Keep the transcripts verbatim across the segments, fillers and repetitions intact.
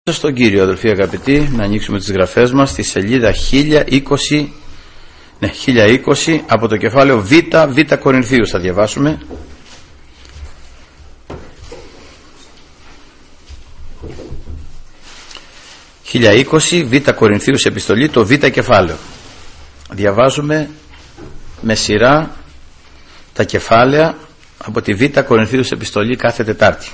Στον Κύριο, αδελφοί αγαπητοί, να ανοίξουμε τις γραφές μας στη σελίδα χίλια είκοσι, ναι, χίλια είκοσι από το κεφάλαιο Β, Β Κορινθίους θα διαβάσουμε. χίλια είκοσι Β Κορινθίους επιστολή, το Β κεφάλαιο. Διαβάζουμε με σειρά τα κεφάλαια από τη Β Κορινθίους επιστολή κάθε Τετάρτη.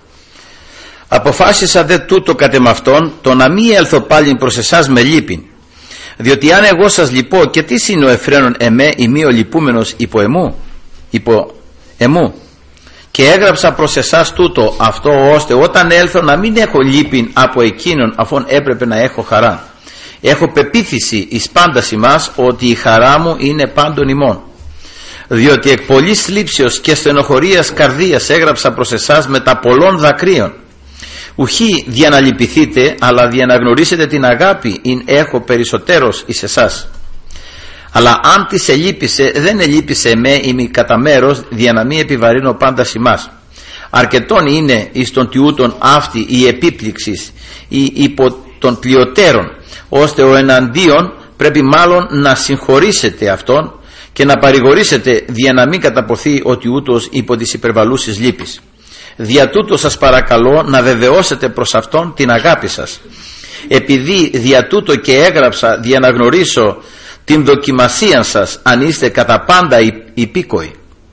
Αποφάσισα δε τούτο κατ' εμαυτόν, το να μη έλθω πάλι προς εσάς με λύπην, διότι αν εγώ σας λυπώ, και τι είναι ο εφραίνων εμέ ή μη ο λυπούμενος υπό εμού, υπό εμού, και έγραψα προς εσάς τούτο αυτό, ώστε όταν έλθω να μην έχω λύπην από εκείνον, αφόν έπρεπε να έχω χαρά. Έχω πεποίθηση εις πάντας ημάς ότι η χαρά μου είναι πάντων ημών, διότι εκ πολλής θλίψεως και στενοχωρίας καρδίας έγραψα προς εσάς με τα πολλών δακρύων, ουχή δια να λυπηθείτε, αλλά δια να γνωρίσετε την αγάπη ειν έχω περισσότερος εις εσάς. Αλλά αν της ελείπησε, δεν ελείπησε εμέ ημι κατά μέρος, δια να μην επιβαρύνω πάντα ημάς. Αρκετόν είναι εις των τιούτων αυτή η επίπληξης ή υπό των πλειοτέρων, ώστε ο εναντίον πρέπει μάλλον να συγχωρήσετε αυτόν και να παρηγορήσετε, δια να μην καταποθεί ότι ούτως υπό της υπερβαλούσης λύπης. Δια τούτο σας παρακαλώ να βεβαιώσετε προς αυτόν την αγάπη σας, επειδή δια τούτο και έγραψα δια να γνωρίσω την δοκιμασία σας, αν είστε κατά πάντα υπήκοοι.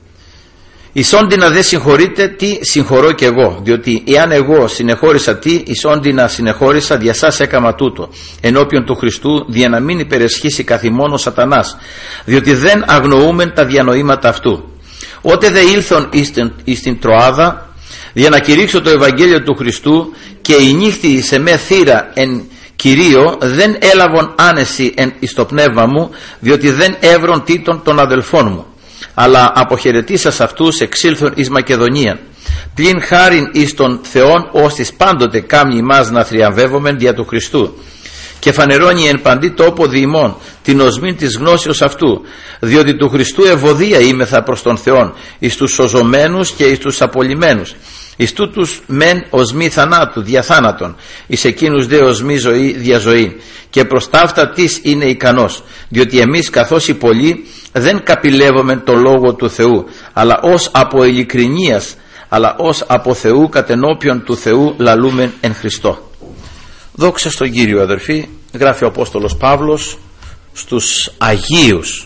Εις όντινα δε συγχωρείτε, τι συγχωρώ και εγώ, διότι εάν εγώ συνεχώρησα τι, εις όντινα συνεχώρησα, δια σας έκαμα τούτο ενώπιον του Χριστού, δια να μην υπερισχύσει καθ' ημών ο σατανάς, διότι δεν αγνοούμεν τα διανοήματα αυτού. Ότε δε ήλθον εις την Τροάδα, για να κηρύξω το Ευαγγέλιο του Χριστού, και η νύχτη σε με θύρα εν Κυρίω, δεν έλαβον άνεση εν εις το πνεύμα μου, διότι δεν έβρον τίτων των αδελφών μου, αλλά αποχαιρετήσας αυτούς εξήλθον εις Μακεδονία, πλην χάριν εις τον Θεόν, ώστις πάντοτε κάμνει ημάς να θριαμβεύομεν δια του Χριστού, και φανερώνει εν παντή τόπο διημών την οσμήν της γνώσεως αυτού, διότι του Χριστού ευωδία είμεθα προς τον Θεόν εις τους σωζωμένους και εις τους απολυμένους, εις τούτους μεν οσμή θανάτου δια θάνατον, εις εκείνους δε οσμή ζωή δια ζωή, και προς ταύτα της είναι ικανός, διότι εμείς καθώς οι πολλοί δεν καπηλεύομεν το λόγο του Θεού, αλλά ως από ειλικρινίας, αλλά ως από Θεού κατενώπιον του Θεού λαλούμεν εν Χριστώ. Δόξα στον Κύριο, αδερφοί. Γράφει ο Απόστολος Παύλος στους Αγίους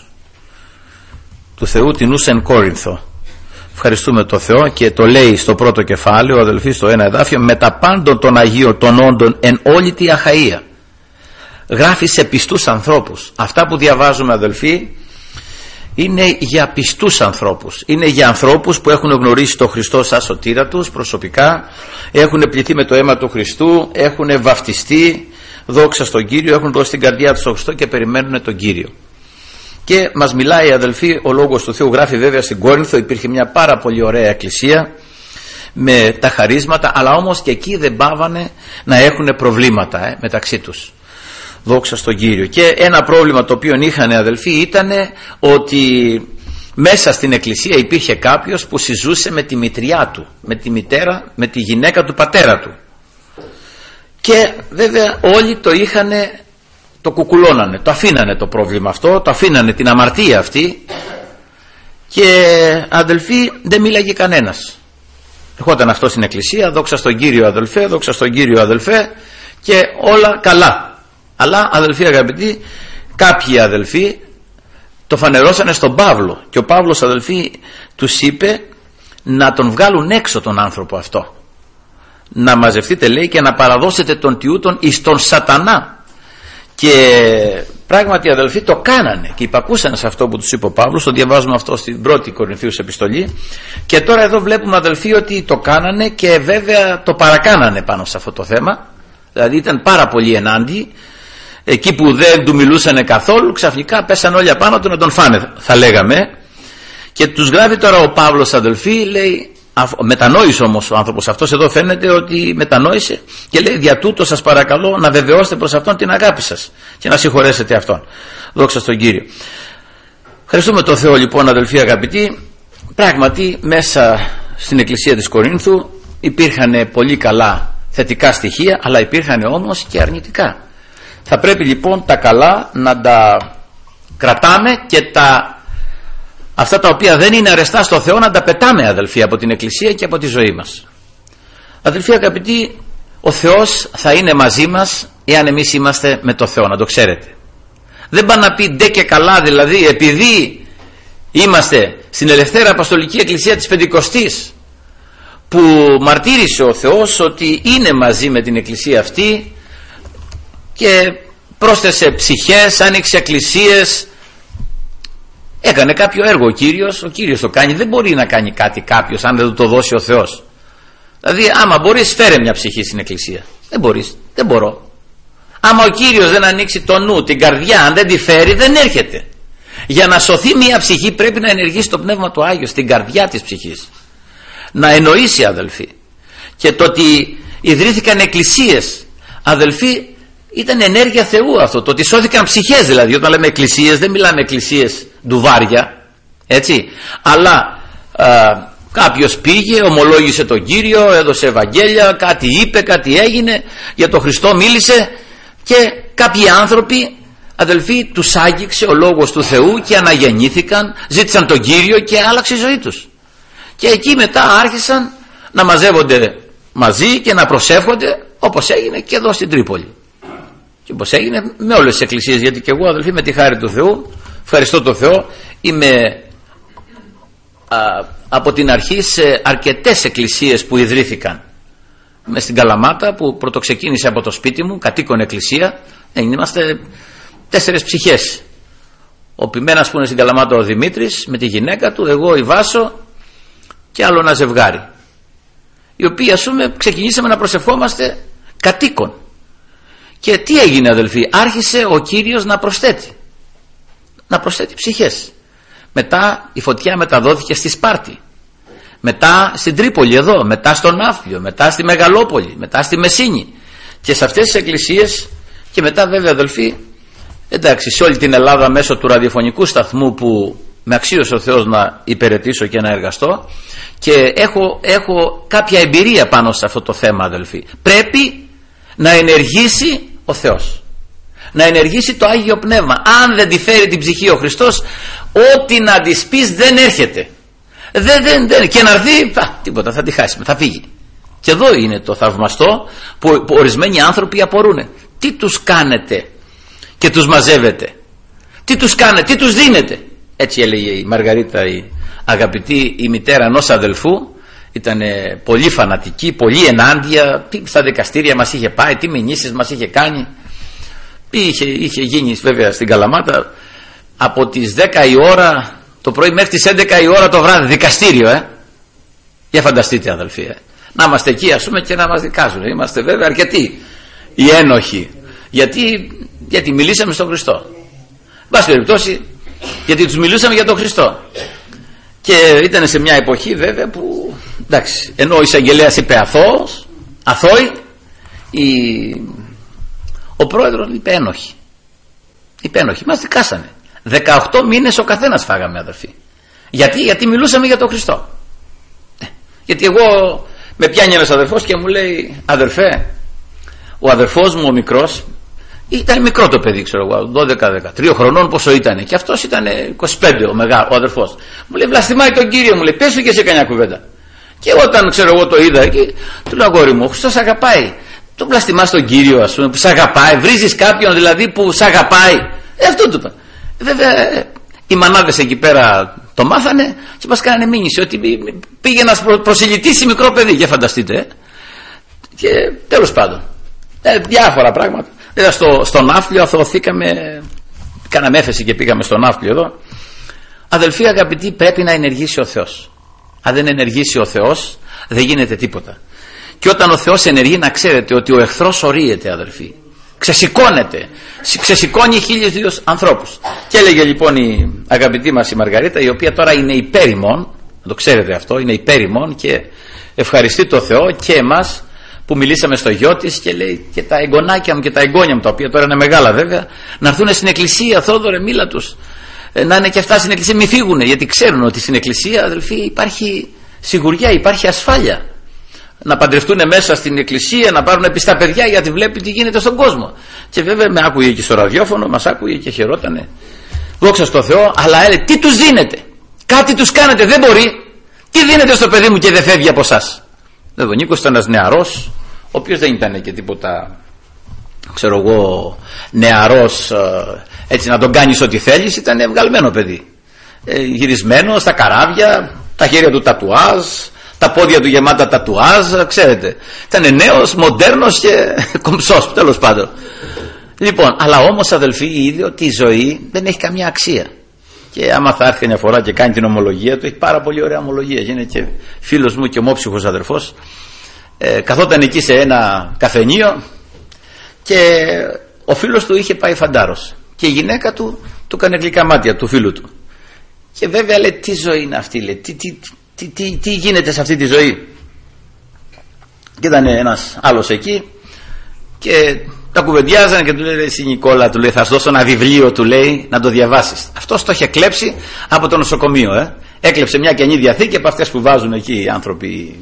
του Θεού τινούς εν Κόρινθο. Ευχαριστούμε το Θεό, και το λέει στο πρώτο κεφάλαιο, αδελφοί, στο ένα εδάφιο, με τα πάντων των Αγίων των όντων εν όλη τη Αχαΐα. Γράφει σε πιστούς ανθρώπους. Αυτά που διαβάζουμε, αδελφοί, είναι για πιστούς ανθρώπους. Είναι για ανθρώπους που έχουν γνωρίσει τον Χριστό σαν σωτήρα τους προσωπικά, έχουν πληθεί με το αίμα του Χριστού, έχουν βαφτιστεί, δόξα στον Κύριο, έχουν δώσει την καρδιά τους στον Χριστό και περιμένουν τον Κύριο. Και μας μιλάει, αδελφοί, ο Λόγος του Θεού. Γράφει βέβαια στην Κόρινθο υπήρχε μια πάρα πολύ ωραία εκκλησία με τα χαρίσματα, αλλά όμως και εκεί δεν πάβανε να έχουν προβλήματα ε, μεταξύ τους. Δόξα στον Κύριο. Και ένα πρόβλημα το οποίο είχαν, αδελφοί, ήταν ότι μέσα στην εκκλησία υπήρχε κάποιος που συζούσε με τη μητριά του, με τη μητέρα, με τη γυναίκα του πατέρα του. Και βέβαια όλοι το είχαν, το κουκουλώνανε, το αφήνανε το πρόβλημα αυτό, το αφήνανε την αμαρτία αυτή, και αδελφοί δεν μίλαγε κανένας. Ερχόταν αυτό στην εκκλησία, δόξα στον Κύριο αδελφέ, δόξα στον Κύριο αδελφέ, και όλα καλά. Αλλά, αδελφοί αγαπητοί, κάποιοι αδελφοί το φανερώσανε στον Παύλο, και ο Παύλος, αδελφοί, τους είπε να τον βγάλουν έξω τον άνθρωπο αυτό, να μαζευτείτε, λέει, και να παραδώσετε τον τιούτον εις τον σατανά. Και πράγματι, αδελφοί, το κάνανε και υπακούσαν σε αυτό που τους είπε ο Παύλος. Το διαβάζουμε αυτό στην πρώτη Κορινθίους επιστολή, και τώρα εδώ βλέπουμε, αδελφοί, ότι το κάνανε και βέβαια το παρακάνανε πάνω σε αυτό το θέμα. Δηλαδή ήταν πάρα πολύ ενάντια. Εκεί που δεν του μιλούσανε καθόλου, ξαφνικά πέσαν όλοι απάνω του να τον φάνε, θα λέγαμε. Και τους γράφει τώρα ο Παύλος, αδελφοί, λέει, μετανόησε όμως ο άνθρωπος αυτός, εδώ φαίνεται ότι μετανόησε, και λέει, δια τούτο σας παρακαλώ να βεβαιώσετε προς αυτόν την αγάπη σας και να συγχωρέσετε αυτόν. Δόξα στον Κύριο. Ευχαριστούμε τον Θεό, λοιπόν, αδελφοί αγαπητοί. Πράγματι μέσα στην εκκλησία της Κορίνθου υπήρχαν πολύ καλά θετικά στοιχεία, αλλά υπήρχαν όμως και αρνητικά. Θα πρέπει λοιπόν τα καλά να τα κρατάμε και τα, αυτά τα οποία δεν είναι αρεστά στο Θεό να τα πετάμε, αδελφοί, από την Εκκλησία και από τη ζωή μας. Αδελφοί αγαπητοί, ο Θεός θα είναι μαζί μας εάν εμείς είμαστε με το Θεό, να το ξέρετε. Δεν πάει να πει ντε και καλά, δηλαδή επειδή είμαστε στην Ελευθέρα Αποστολική Εκκλησία της Πεντηκοστής, που μαρτύρησε ο Θεός ότι είναι μαζί με την Εκκλησία αυτή και πρόσθεσε ψυχές, άνοιξε εκκλησίες, έκανε κάποιο έργο ο Κύριος, ο Κύριος το κάνει. Δεν μπορεί να κάνει κάτι κάποιος αν δεν του το δώσει ο Θεός. Δηλαδή άμα μπορείς, φέρε μια ψυχή στην Εκκλησία. Δεν μπορείς, δεν μπορώ. Άμα ο Κύριος δεν ανοίξει το νου, την καρδιά, αν δεν τη φέρει, δεν έρχεται. Για να σωθεί μια ψυχή πρέπει να ενεργήσει το Πνεύμα του Άγιο στην καρδιά της ψυχής, να εννοήσει, αδελφοί. Και το ότι ιδρύθηκαν εκκλησίες, αδελφοί, ήταν ενέργεια Θεού αυτό. Το ότι σώθηκαν ψυχές, δηλαδή, όταν λέμε εκκλησίες δεν μιλάμε εκκλησίες ντουβάρια, έτσι, αλλά α, κάποιος πήγε, ομολόγησε τον Κύριο, έδωσε Ευαγγέλια, κάτι είπε, κάτι έγινε, για τον Χριστό μίλησε, και κάποιοι άνθρωποι, αδελφοί, τους άγγιξε ο λόγος του Θεού και αναγεννήθηκαν, ζήτησαν τον Κύριο και άλλαξε η ζωή τους. Και εκεί μετά άρχισαν να μαζεύονται μαζί και να προσεύχονται, όπως έγινε και εδώ στην Τρίπολη και όπως έγινε με όλες τις εκκλησίες. Γιατί και εγώ, αδελφοί, με τη χάρη του Θεού, ευχαριστώ τον Θεό, είμαι α, από την αρχή σε αρκετές εκκλησίες που ιδρύθηκαν. Είμαι στην Καλαμάτα που πρωτοξεκίνησε από το σπίτι μου, κατοίκον εκκλησία. Είμαστε τέσσερις ψυχές. Ο Πιμένας που είναι στην Καλαμάτα, ο Δημήτρης με τη γυναίκα του, εγώ η Βάσο και άλλο ένα ζευγάρι, οι οποίοι, ας πούμε, ξεκινήσαμε να προσευχόμαστε κατοίκον. Και τι έγινε, αδελφοί? Άρχισε ο Κύριος να προσθέτει να προσθέτει ψυχές. Μετά η φωτιά μεταδόθηκε στη Σπάρτη, μετά στην Τρίπολη εδώ, μετά στον Ναύπλιο, μετά στη Μεγαλόπολη, μετά στη Μεσίνη και σε αυτές τις εκκλησίες. Και μετά βέβαια, αδελφοί, εντάξει, σε όλη την Ελλάδα μέσω του ραδιοφωνικού σταθμού που με αξίωσε ο Θεός να υπηρετήσω και να εργαστώ, και έχω, έχω κάποια εμπειρία πάνω σε αυτό το θέμα, αδελφοί. Πρέπει να ενεργήσει ο Θεός, να ενεργήσει το Άγιο Πνεύμα. Αν δεν τη φέρει την ψυχή ο Χριστός, ό,τι να της πεις δεν έρχεται. Δεν, δεν, δεν. Και να έρθει, α, τίποτα, θα τη χάσει, θα φύγει. Και εδώ είναι το θαυμαστό που, που ορισμένοι άνθρωποι απορούν. Τι τους κάνετε και τους μαζεύετε? Τι τους κάνετε, τι τους δίνετε? Έτσι έλεγε η Μαργαρίτα, η αγαπητή, η μητέρα ενός αδελφού. Ήταν πολύ φανατική, πολύ ενάντια. Στα δικαστήρια μας είχε πάει, τι μηνύσεις μας είχε κάνει. Είχε, είχε γίνει βέβαια στην Καλαμάτα από τις δέκα η ώρα το πρωί μέχρι τις έντεκα η ώρα το βράδυ δικαστήριο, ε. Για φανταστείτε, αδελφοί, ε. Να είμαστε εκεί, ας πούμε, και να μας δικάζουν. Είμαστε βέβαια αρκετοί οι ένοχοι. Γιατί, γιατί μιλήσαμε στον Χριστό. Βάση περιπτώσει, γιατί τους μιλούσαμε για τον Χριστό. Και ήταν σε μια εποχή βέβαια που, εντάξει, ενώ ο εισαγγελέας είπε αθώος, αθώοι, η... ο πρόεδρος είπε ένοχοι. Είπε ένοχοι. Μας δικάσανε. δεκαοκτώ μήνες ο καθένας φάγαμε, αδερφοί. Γιατί, γιατί μιλούσαμε για τον Χριστό. Ε, γιατί εγώ, με πιάνει ένας αδερφός και μου λέει, αδερφέ, ο αδερφός μου ο μικρός, ήταν μικρό το παιδί, ξέρω εγώ, δώδεκα δεκατρία χρονών πόσο ήτανε, και αυτός ήταν είκοσι πέντε ο, μεγά, ο αδερφός. Μου λέει, βλαστημάει τον Κύριο, μου λέει, πες του και σε κανιά κουβέντα. Και όταν, ξέρω εγώ, το είδα εκεί, του λέω, αγόρι μου, ο Χριστός αγαπάει. Το βλαστημάς τον Κύριο, ας πούμε, που σ' αγαπάει. Βρίζεις κάποιον δηλαδή που σ' αγαπάει. Ε, αυτό του είπα. Βέβαια, οι μανάδες εκεί πέρα το μάθανε και μας κάνανε μήνυση ότι πήγε να προσελητήσει μικρό παιδί. Για φανταστείτε, ε. Και τέλος πάντων, ε, διάφορα πράγματα. Βέβαια στο, στο Ναύπλιο αθωωθήκαμε, κάναμε έφεση και πήγαμε στο Ναύπλιο εδώ. Αδελφοί αγαπητοί, πρέπει να ενεργήσει ο Θεός. Αν δεν ενεργήσει ο Θεός, δεν γίνεται τίποτα. Και όταν ο Θεός ενεργεί, να ξέρετε ότι ο εχθρός ορίεται, αδελφοί. Ξεσηκώνεται, ξεσηκώνει χίλιους δύο ανθρώπους. Και έλεγε λοιπόν η αγαπητή μας η Μαργαρίτα, η οποία τώρα είναι υπέρ ημών, να το ξέρετε αυτό, είναι υπέρ ημών και ευχαριστεί το Θεό και εμάς που μιλήσαμε στο γιο της, και λέει, και τα εγγονάκια μου και τα εγγόνια μου, τα οποία τώρα είναι μεγάλα βέβαια, να έρθουν στην εκκλησία. Θόδωρε, μίλα τους, να είναι και αυτά στην εκκλησία, μη φύγουνε, γιατί ξέρουν ότι στην εκκλησία, αδελφοί, υπάρχει σιγουριά, υπάρχει ασφάλεια. να παντρευτούν μέσα στην εκκλησία, να πάρουν πιστά παιδιά, γιατί βλέπει τι γίνεται στον κόσμο. Και βέβαια με άκουγε και στο ραδιόφωνο, μας άκουγε και χαιρότανε. Δόξα στο Θεό, αλλά έλεγε τι τους δίνετε, κάτι τους κάνετε, δεν μπορεί. Τι δίνετε στο παιδί μου και δεν φεύγει από εσάς. Βέβαια ο Νίκος ήταν ένας νεαρός, ο οποίος δεν ήταν και τίποτα, ξέρω εγώ, νεαρός, έτσι να τον κάνεις ό,τι θέλεις. Ήταν βγαλμένο παιδί, ε, γυρισμένο στα καράβια, τα χέρια του τατουάζ, τα πόδια του γεμάτα τατουάζ, ξέρετε. Ήταν νέος, μοντέρνος και κομψός, τέλος πάντων. Λοιπόν, αλλά όμως αδελφοί, είδε ότι η ζωή δεν έχει καμία αξία. Και άμα θα έρθει μια φορά και κάνει την ομολογία του, έχει πάρα πολύ ωραία ομολογία. Είναι και φίλος μου και ομόψυχος αδερφός. Ε, καθόταν εκεί σε ένα καφενείο και ο φίλος του είχε πάει φαντάρος. Και η γυναίκα του του έκανε γλυκά μάτια, του φίλου του. Και βέβαια λέει, τι ζωή είναι αυτή, λέει, τι, τι, τι, τι, τι γίνεται σε αυτή τη ζωή. Και ήταν ένας άλλος εκεί και τα κουβεντιάζανε και του λέει, εσύ Νικόλα, του λέει, θα σου δώσω ένα βιβλίο, του λέει, να το διαβάσεις. Αυτός το είχε κλέψει από το νοσοκομείο, ε. Έκλεψε μια Καινή Διαθήκη από αυτές που βάζουν εκεί οι άνθρωποι,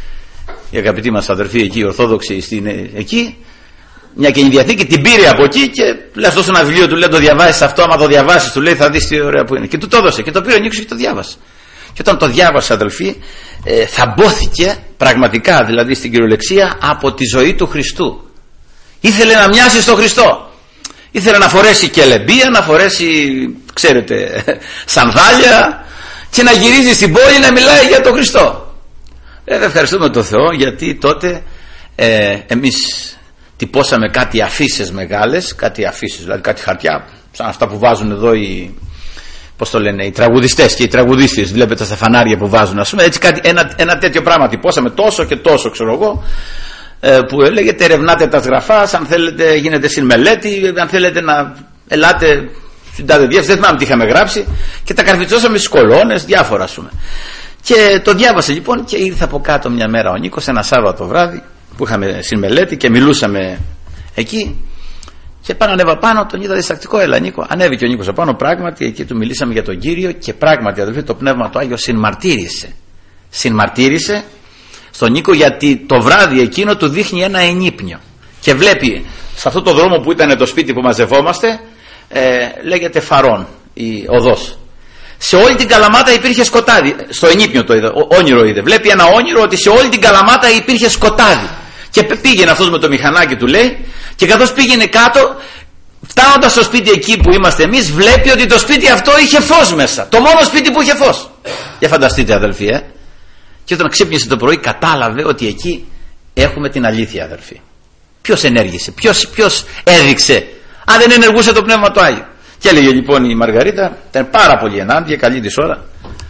οι αγαπητοί μας αδερφοί εκεί, οι Ορθόδοξοι στην, εκεί. Μια Καινή Διαθήκη, την πήρε από εκεί και λέει, θα δώσω ένα βιβλίο, του λέει, το διαβάσεις αυτό, άμα το διαβάσεις, του λέει, θα δεις τι ωραία που είναι. Και του το έδωσε και το πήρε ο Νίκος και το διάβασε. Και όταν το διάβασε, αδελφοί, ε, θαμπόθηκε πραγματικά, δηλαδή στην κυριολεξία, από τη ζωή του Χριστού. Ήθελε να μοιάσει στον Χριστό. Ήθελε να φορέσει κελεμπία, να φορέσει, ξέρετε, σανδάλια και να γυρίζει στην πόλη να μιλάει για τον Χριστό. Ε, ευχαριστούμε τον Θεό, γιατί τότε ε, εμείς τυπώσαμε κάτι αφίσες μεγάλες, κάτι αφίσες, δηλαδή κάτι χαρτιά, σαν αυτά που βάζουν εδώ οι, πώς το λένε, οι τραγουδιστές και οι τραγουδίστες, βλέπετε στα φανάρια που βάζουν, ας πούμε, έτσι κάτι, ένα, ένα τέτοιο πράγμα τυπώσαμε, τόσο και τόσο, ξέρω εγώ, που λέγεται ερευνάτε τα σγραφάς, αν θέλετε γίνετε συνμελέτη, αν θέλετε να ελάτε στην τάδε διεύθυνση, δεν θυμάμαι τι είχαμε γράψει, και τα καρφιτσώσαμε στις κολόνες, διάφορα, ας πούμε. Και το διάβασε λοιπόν και ήρθε από κάτω μια μέρα ο Νίκος, ένα Σάββατο βράδυ που είχαμε συνμελέτη και μιλούσαμε εκεί, και πάνω ανέβα πάνω, τον είδα διστακτικό, έλα Νίκο, ανέβηκε ο Νίκος απάνω, πράγματι εκεί του μιλήσαμε για τον Κύριο, και πράγματι αδελφοί, το Πνεύμα του Άγιο συνμαρτύρησε συνμαρτύρησε στον Νίκο, γιατί το βράδυ εκείνο του δείχνει ένα ενύπνιο και βλέπει σε αυτό το δρόμο που ήταν το σπίτι που μαζευόμαστε, ε, λέγεται Φαρών η οδός, σε όλη την Καλαμάτα υπήρχε σκοτάδι. Στο ενύπνιο το είδε, όνειρο είδε, βλέπει ένα όνειρο ότι σε όλη την Καλαμάτα υπήρχε σκοτάδι, και πήγαινε αυτός με το μηχανάκι του, λέει, και καθώς πήγαινε κάτω, φτάνοντας στο σπίτι εκεί που είμαστε εμείς, βλέπει ότι το σπίτι αυτό είχε φως μέσα, το μόνο σπίτι που είχε φως. Για φανταστείτε αδελφοί, ε. Και όταν ξύπνησε το πρωί κατάλαβε ότι εκεί έχουμε την αλήθεια, αδελφοί. Ποιος ενέργησε, ποιος, ποιος έδειξε, αν δεν ενεργούσε το Πνεύμα του Άγιο. Και έλεγε λοιπόν η Μαργαρίτα, ήταν πάρα πολύ ενάντια, καλή της ώρα,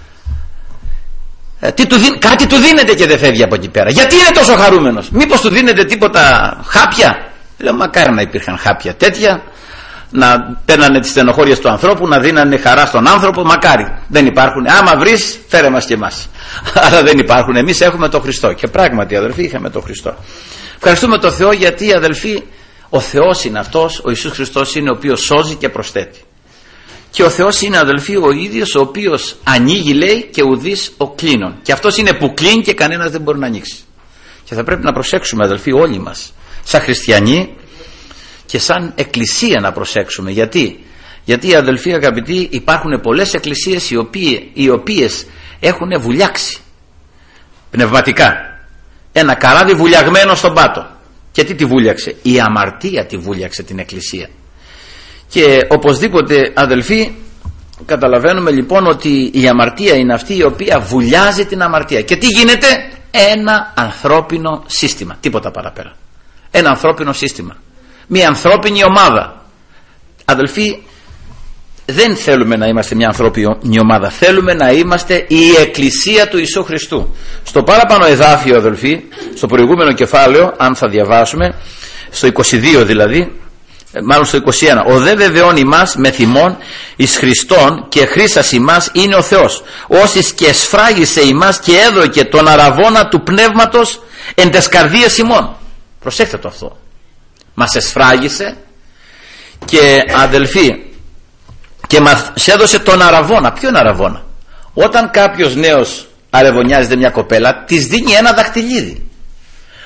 ε, τι του δι... κάτι του δίνεται και δεν φεύγει από εκεί πέρα. Γιατί είναι τόσο χαρούμενος, μήπως του δίνεται τίποτα χάπια? Λέω, μακάρι να υπήρχαν χάπια τέτοια, να παίρνανε τις στενοχώριες του ανθρώπου, να δίνανε χαρά στον άνθρωπο, μακάρι. Δεν υπάρχουν. Άμα βρεις, φέρε μας και εμάς. Αλλά δεν υπάρχουν. Εμείς έχουμε τον Χριστό. Και πράγματι, αδελφοί, είχαμε τον Χριστό. Ευχαριστούμε τον Θεό, γιατί, αδελφοί, ο Θεός είναι αυτός, ο Ιησούς Χριστός είναι ο οποίος σώζει και προσθέτει. Και ο Θεός είναι, αδελφοί, ο ίδιος ο οποίος ανοίγει, λέει, και ουδής ο κλείνων. Και αυτός είναι που κλείνει και κανένας δεν μπορεί να ανοίξει. Και θα πρέπει να προσέξουμε, αδελφοί, όλοι μας, σαν χριστιανοί και σαν εκκλησία, να προσέξουμε. Γιατί, γιατί αδελφοί αγαπητοί, υπάρχουν πολλές εκκλησίες οι οποίες, οι οποίες έχουν βουλιάξει πνευματικά. Ένα καράβι βουλιαγμένο στον πάτο. Και τι τη βούλιαξε? Η αμαρτία τη βούλιαξε την εκκλησία. Και οπωσδήποτε, αδελφοί, καταλαβαίνουμε λοιπόν ότι η αμαρτία είναι αυτή η οποία βουλιάζει την αμαρτία. Και τι γίνεται? Ένα ανθρώπινο σύστημα, τίποτα παραπέρα. Ένα ανθρώπινο σύστημα, μια ανθρώπινη ομάδα. Αδελφοί, δεν θέλουμε να είμαστε μια ανθρώπινη ομάδα, θέλουμε να είμαστε η εκκλησία του Ιησού Χριστού. Στο παραπάνω εδάφιο, αδελφοί, στο προηγούμενο κεφάλαιο, αν θα διαβάσουμε, στο είκοσι δύο δηλαδή, μάλλον στο είκοσι ένα, ο δε βεβαιών ημάς με θυμών εις Χριστόν και χρήσας ημάς είναι ο Θεός, όσης και εσφράγισε ημάς και έδωκε τον αραβώνα του πνεύματος εν τες καρδίες ημών. Προσέξτε το αυτό, μας εσφράγισε και, αδελφοί, και μας έδωσε τον αραβώνα. Ποιον αραβώνα? Όταν κάποιος νέος αρεβωνιάζεται μια κοπέλα, της δίνει ένα δαχτυλίδι.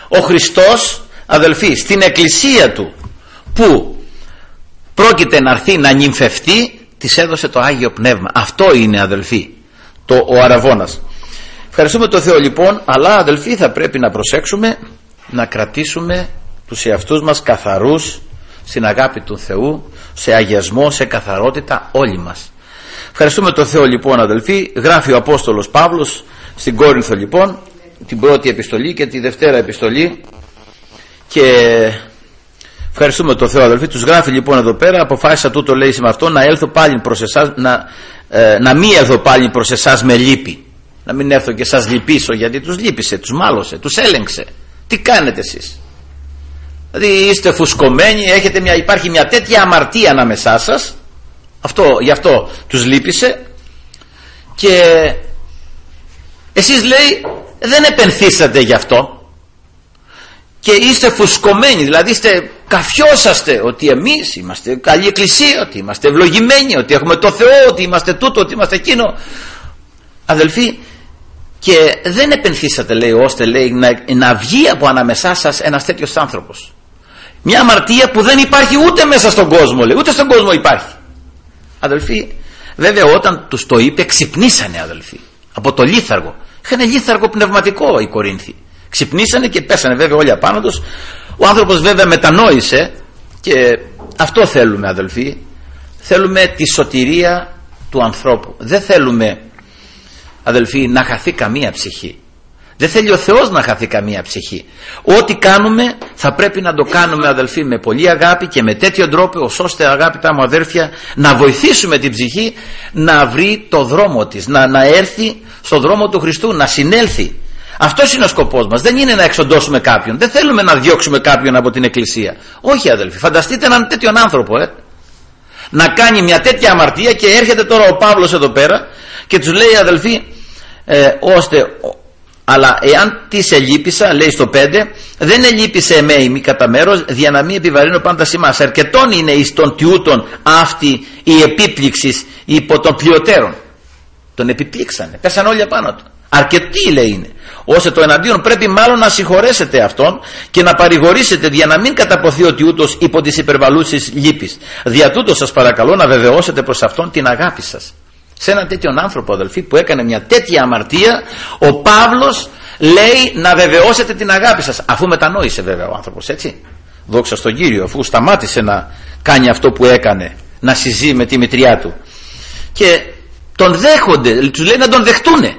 Ο Χριστός, αδελφοί, στην εκκλησία του που πρόκειται να έρθει να νυμφευτεί, της έδωσε το Άγιο Πνεύμα. Αυτό είναι, αδελφοί, το, ο αραβώνας. Ευχαριστούμε τον Θεό λοιπόν, αλλά αδελφοί θα πρέπει να προσέξουμε να κρατήσουμε τους εαυτούς μας καθαρούς στην αγάπη του Θεού, σε αγιασμό, σε καθαρότητα όλοι μας. Ευχαριστούμε τον Θεό λοιπόν, αδελφοί. Γράφει ο Απόστολος Παύλος στην Κόρινθο λοιπόν την πρώτη επιστολή και τη δευτέρα επιστολή, και ευχαριστούμε τον Θεό, αδελφοί. Τους γράφει λοιπόν εδώ πέρα: αποφάσισα τούτο, λέει, με αυτό, να έλθω πάλι προς εσάς, να, ε, να μην έλθω πάλι προς εσάς με λύπη. Να μην έρθω και σας λυπήσω, γιατί τους λύπησε, τους μάλωσε, τους έλεγξε. Τι κάνετε εσείς? Δηλαδή είστε φουσκωμένοι, έχετε μια, υπάρχει μια τέτοια αμαρτία ανάμεσά σας. Αυτό, γι' αυτό τους λύπησε. Και εσείς, λέει, δεν επενθήσατε γι' αυτό και είστε φουσκωμένοι, δηλαδή είστε, καφιόσαστε ότι εμείς είμαστε καλή εκκλησία, ότι είμαστε ευλογημένοι, ότι έχουμε το Θεό, ότι είμαστε τούτο, ότι είμαστε εκείνο, αδελφοί, και δεν επενθήσατε, λέει, ώστε, λέει, να, να βγει από ανάμεσά σας ένας τέτοιος άνθρωπος. Μια αμαρτία που δεν υπάρχει ούτε μέσα στον κόσμο, λέει, ούτε στον κόσμο υπάρχει. Αδελφοί, βέβαια όταν τους το είπε ξυπνήσανε, αδελφοί, από το λίθαργο. Είχαν λίθαργο πνευματικό οι Κορίνθοι. Ξυπνήσανε και πέσανε βέβαια όλοι απάνω τους. Ο άνθρωπος βέβαια μετανόησε, και αυτό θέλουμε, αδελφοί. Θέλουμε τη σωτηρία του ανθρώπου. Δεν θέλουμε, αδελφοί, να χαθεί καμία ψυχή. Δεν θέλει ο Θεός να χαθεί καμία ψυχή. Ό,τι κάνουμε θα πρέπει να το κάνουμε, αδελφοί, με πολύ αγάπη και με τέτοιο τρόπο, ώστε, αγάπητα μου αδέρφια, να βοηθήσουμε την ψυχή να βρει το δρόμο της, να, να έρθει στο δρόμο του Χριστού, να συνέλθει. Αυτός είναι ο σκοπός μας. Δεν είναι να εξοντώσουμε κάποιον. Δεν θέλουμε να διώξουμε κάποιον από την εκκλησία. Όχι, αδελφοί. Φανταστείτε έναν τέτοιον άνθρωπο, ε, να κάνει μια τέτοια αμαρτία, και έρχεται τώρα ο Παύλος εδώ πέρα και τους λέει, αδελφοί, ε, ώστε... Αλλά εάν της ελείπησα, λέει στο πέντε, δεν ελείπησε εμέ μη κατά μέρος, δια να μην επιβαρύνω πάντα σημάς. Αρκετών είναι εις των τιούτων αυτή η επίπληξης υπό των πλειοτέρων. Τον επιπλήξανε, πέσαν όλοι απάνω του. Αρκετοί, λέει, είναι. Ώστε το εναντίον πρέπει μάλλον να συγχωρέσετε αυτόν και να παρηγορήσετε, για να μην καταποθεί ότι ούτως υπό της υπερβαλούσης λύπης. Δια τούτο σας παρακαλώ να βεβαιώσετε προς αυτόν την αγάπη σας. Σε έναν τέτοιον άνθρωπο, αδελφοί, που έκανε μια τέτοια αμαρτία, ο Παύλος λέει να βεβαιώσετε την αγάπη σας, αφού μετανόησε βέβαια ο άνθρωπος, έτσι. Δόξα στον Κύριο, αφού σταμάτησε να κάνει αυτό που έκανε, να συζεί με τη μητριά του, και τον δέχονται, τους λέει να τον δεχτούνε,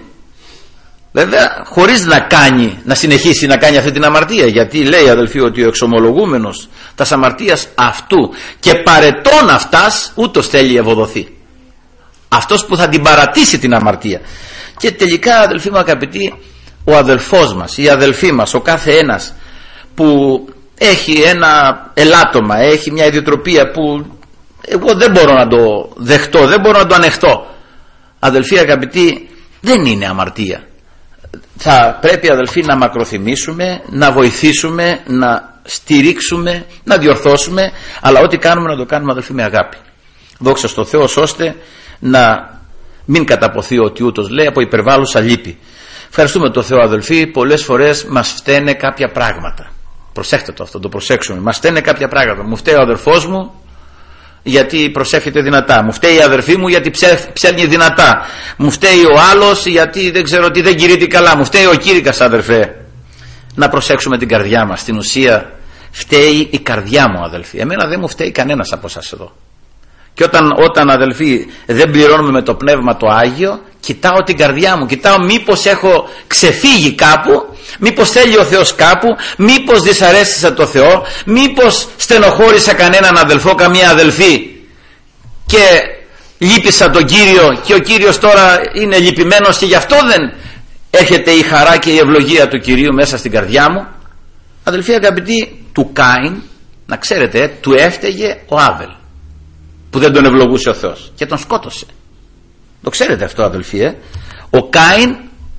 βέβαια χωρίς να κάνει, να συνεχίσει να κάνει αυτή την αμαρτία, γιατί λέει, αδελφοί, ότι ο εξομολογούμενος τας αμαρτίας αυτού και παρετών αυτάς ούτως θέλει ευωδοθεί. Αυτός που θα την παρατήσει την αμαρτία. Και τελικά, αδελφοί μου αγαπητοί, ο αδελφός μας, η αδελφή μας, ο κάθε ένας που έχει ένα ελάττωμα, έχει μια ιδιοτροπία που εγώ δεν μπορώ να το δεχτώ, δεν μπορώ να το ανεχτώ, αδελφοί αγαπητοί, δεν είναι αμαρτία. Θα πρέπει, αδελφοί, να μακροθυμίσουμε, να βοηθήσουμε, να στηρίξουμε, να διορθώσουμε, αλλά ό,τι κάνουμε να το κάνουμε, αδελφοί, με αγάπη. Δόξα στο Θεό, ώστε να μην καταποθεί ότι ούτως λέει από υπερβάλλουσα λύπη. Ευχαριστούμε τον Θεό, αδελφοί. Πολλές φορές μας φταίνε κάποια πράγματα. Προσέχτε το αυτό, το προσέξουμε. Μας φταίνε κάποια πράγματα. Μου φταίει ο αδερφός μου γιατί προσεύχεται δυνατά. Μου φταίει η αδερφή μου γιατί ψέλνει δυνατά. Μου φταίει ο άλλος γιατί δεν ξέρω τι, δεν κηρύττει καλά. Μου φταίει ο κήρυκας, αδερφέ. Να προσέξουμε την καρδιά μας. Στην ουσία φταίει η καρδιά μου, αδελφοί. Εμένα δεν μου φταίει κανένας από εσάς εδώ. Και όταν, όταν αδελφοί δεν πληρώνουμε με το Πνεύμα το Άγιο, κοιτάω την καρδιά μου, κοιτάω μήπως έχω ξεφύγει κάπου, μήπως θέλει ο Θεός κάπου, μήπως δυσαρέστησα το Θεό, μήπως στενοχώρησα κανέναν αδελφό, καμία αδελφή και λύπησα τον Κύριο και ο Κύριος τώρα είναι λυπημένος και γι' αυτό δεν έρχεται η χαρά και η ευλογία του Κυρίου μέσα στην καρδιά μου. Αδελφοί αγαπητοί, του Κάιν, να ξέρετε, του έφταιγε ο Άβελ που δεν τον ευλογούσε ο Θεός και τον σκότωσε. Το ξέρετε αυτό, αδελφοί, ε? Ο Κάιν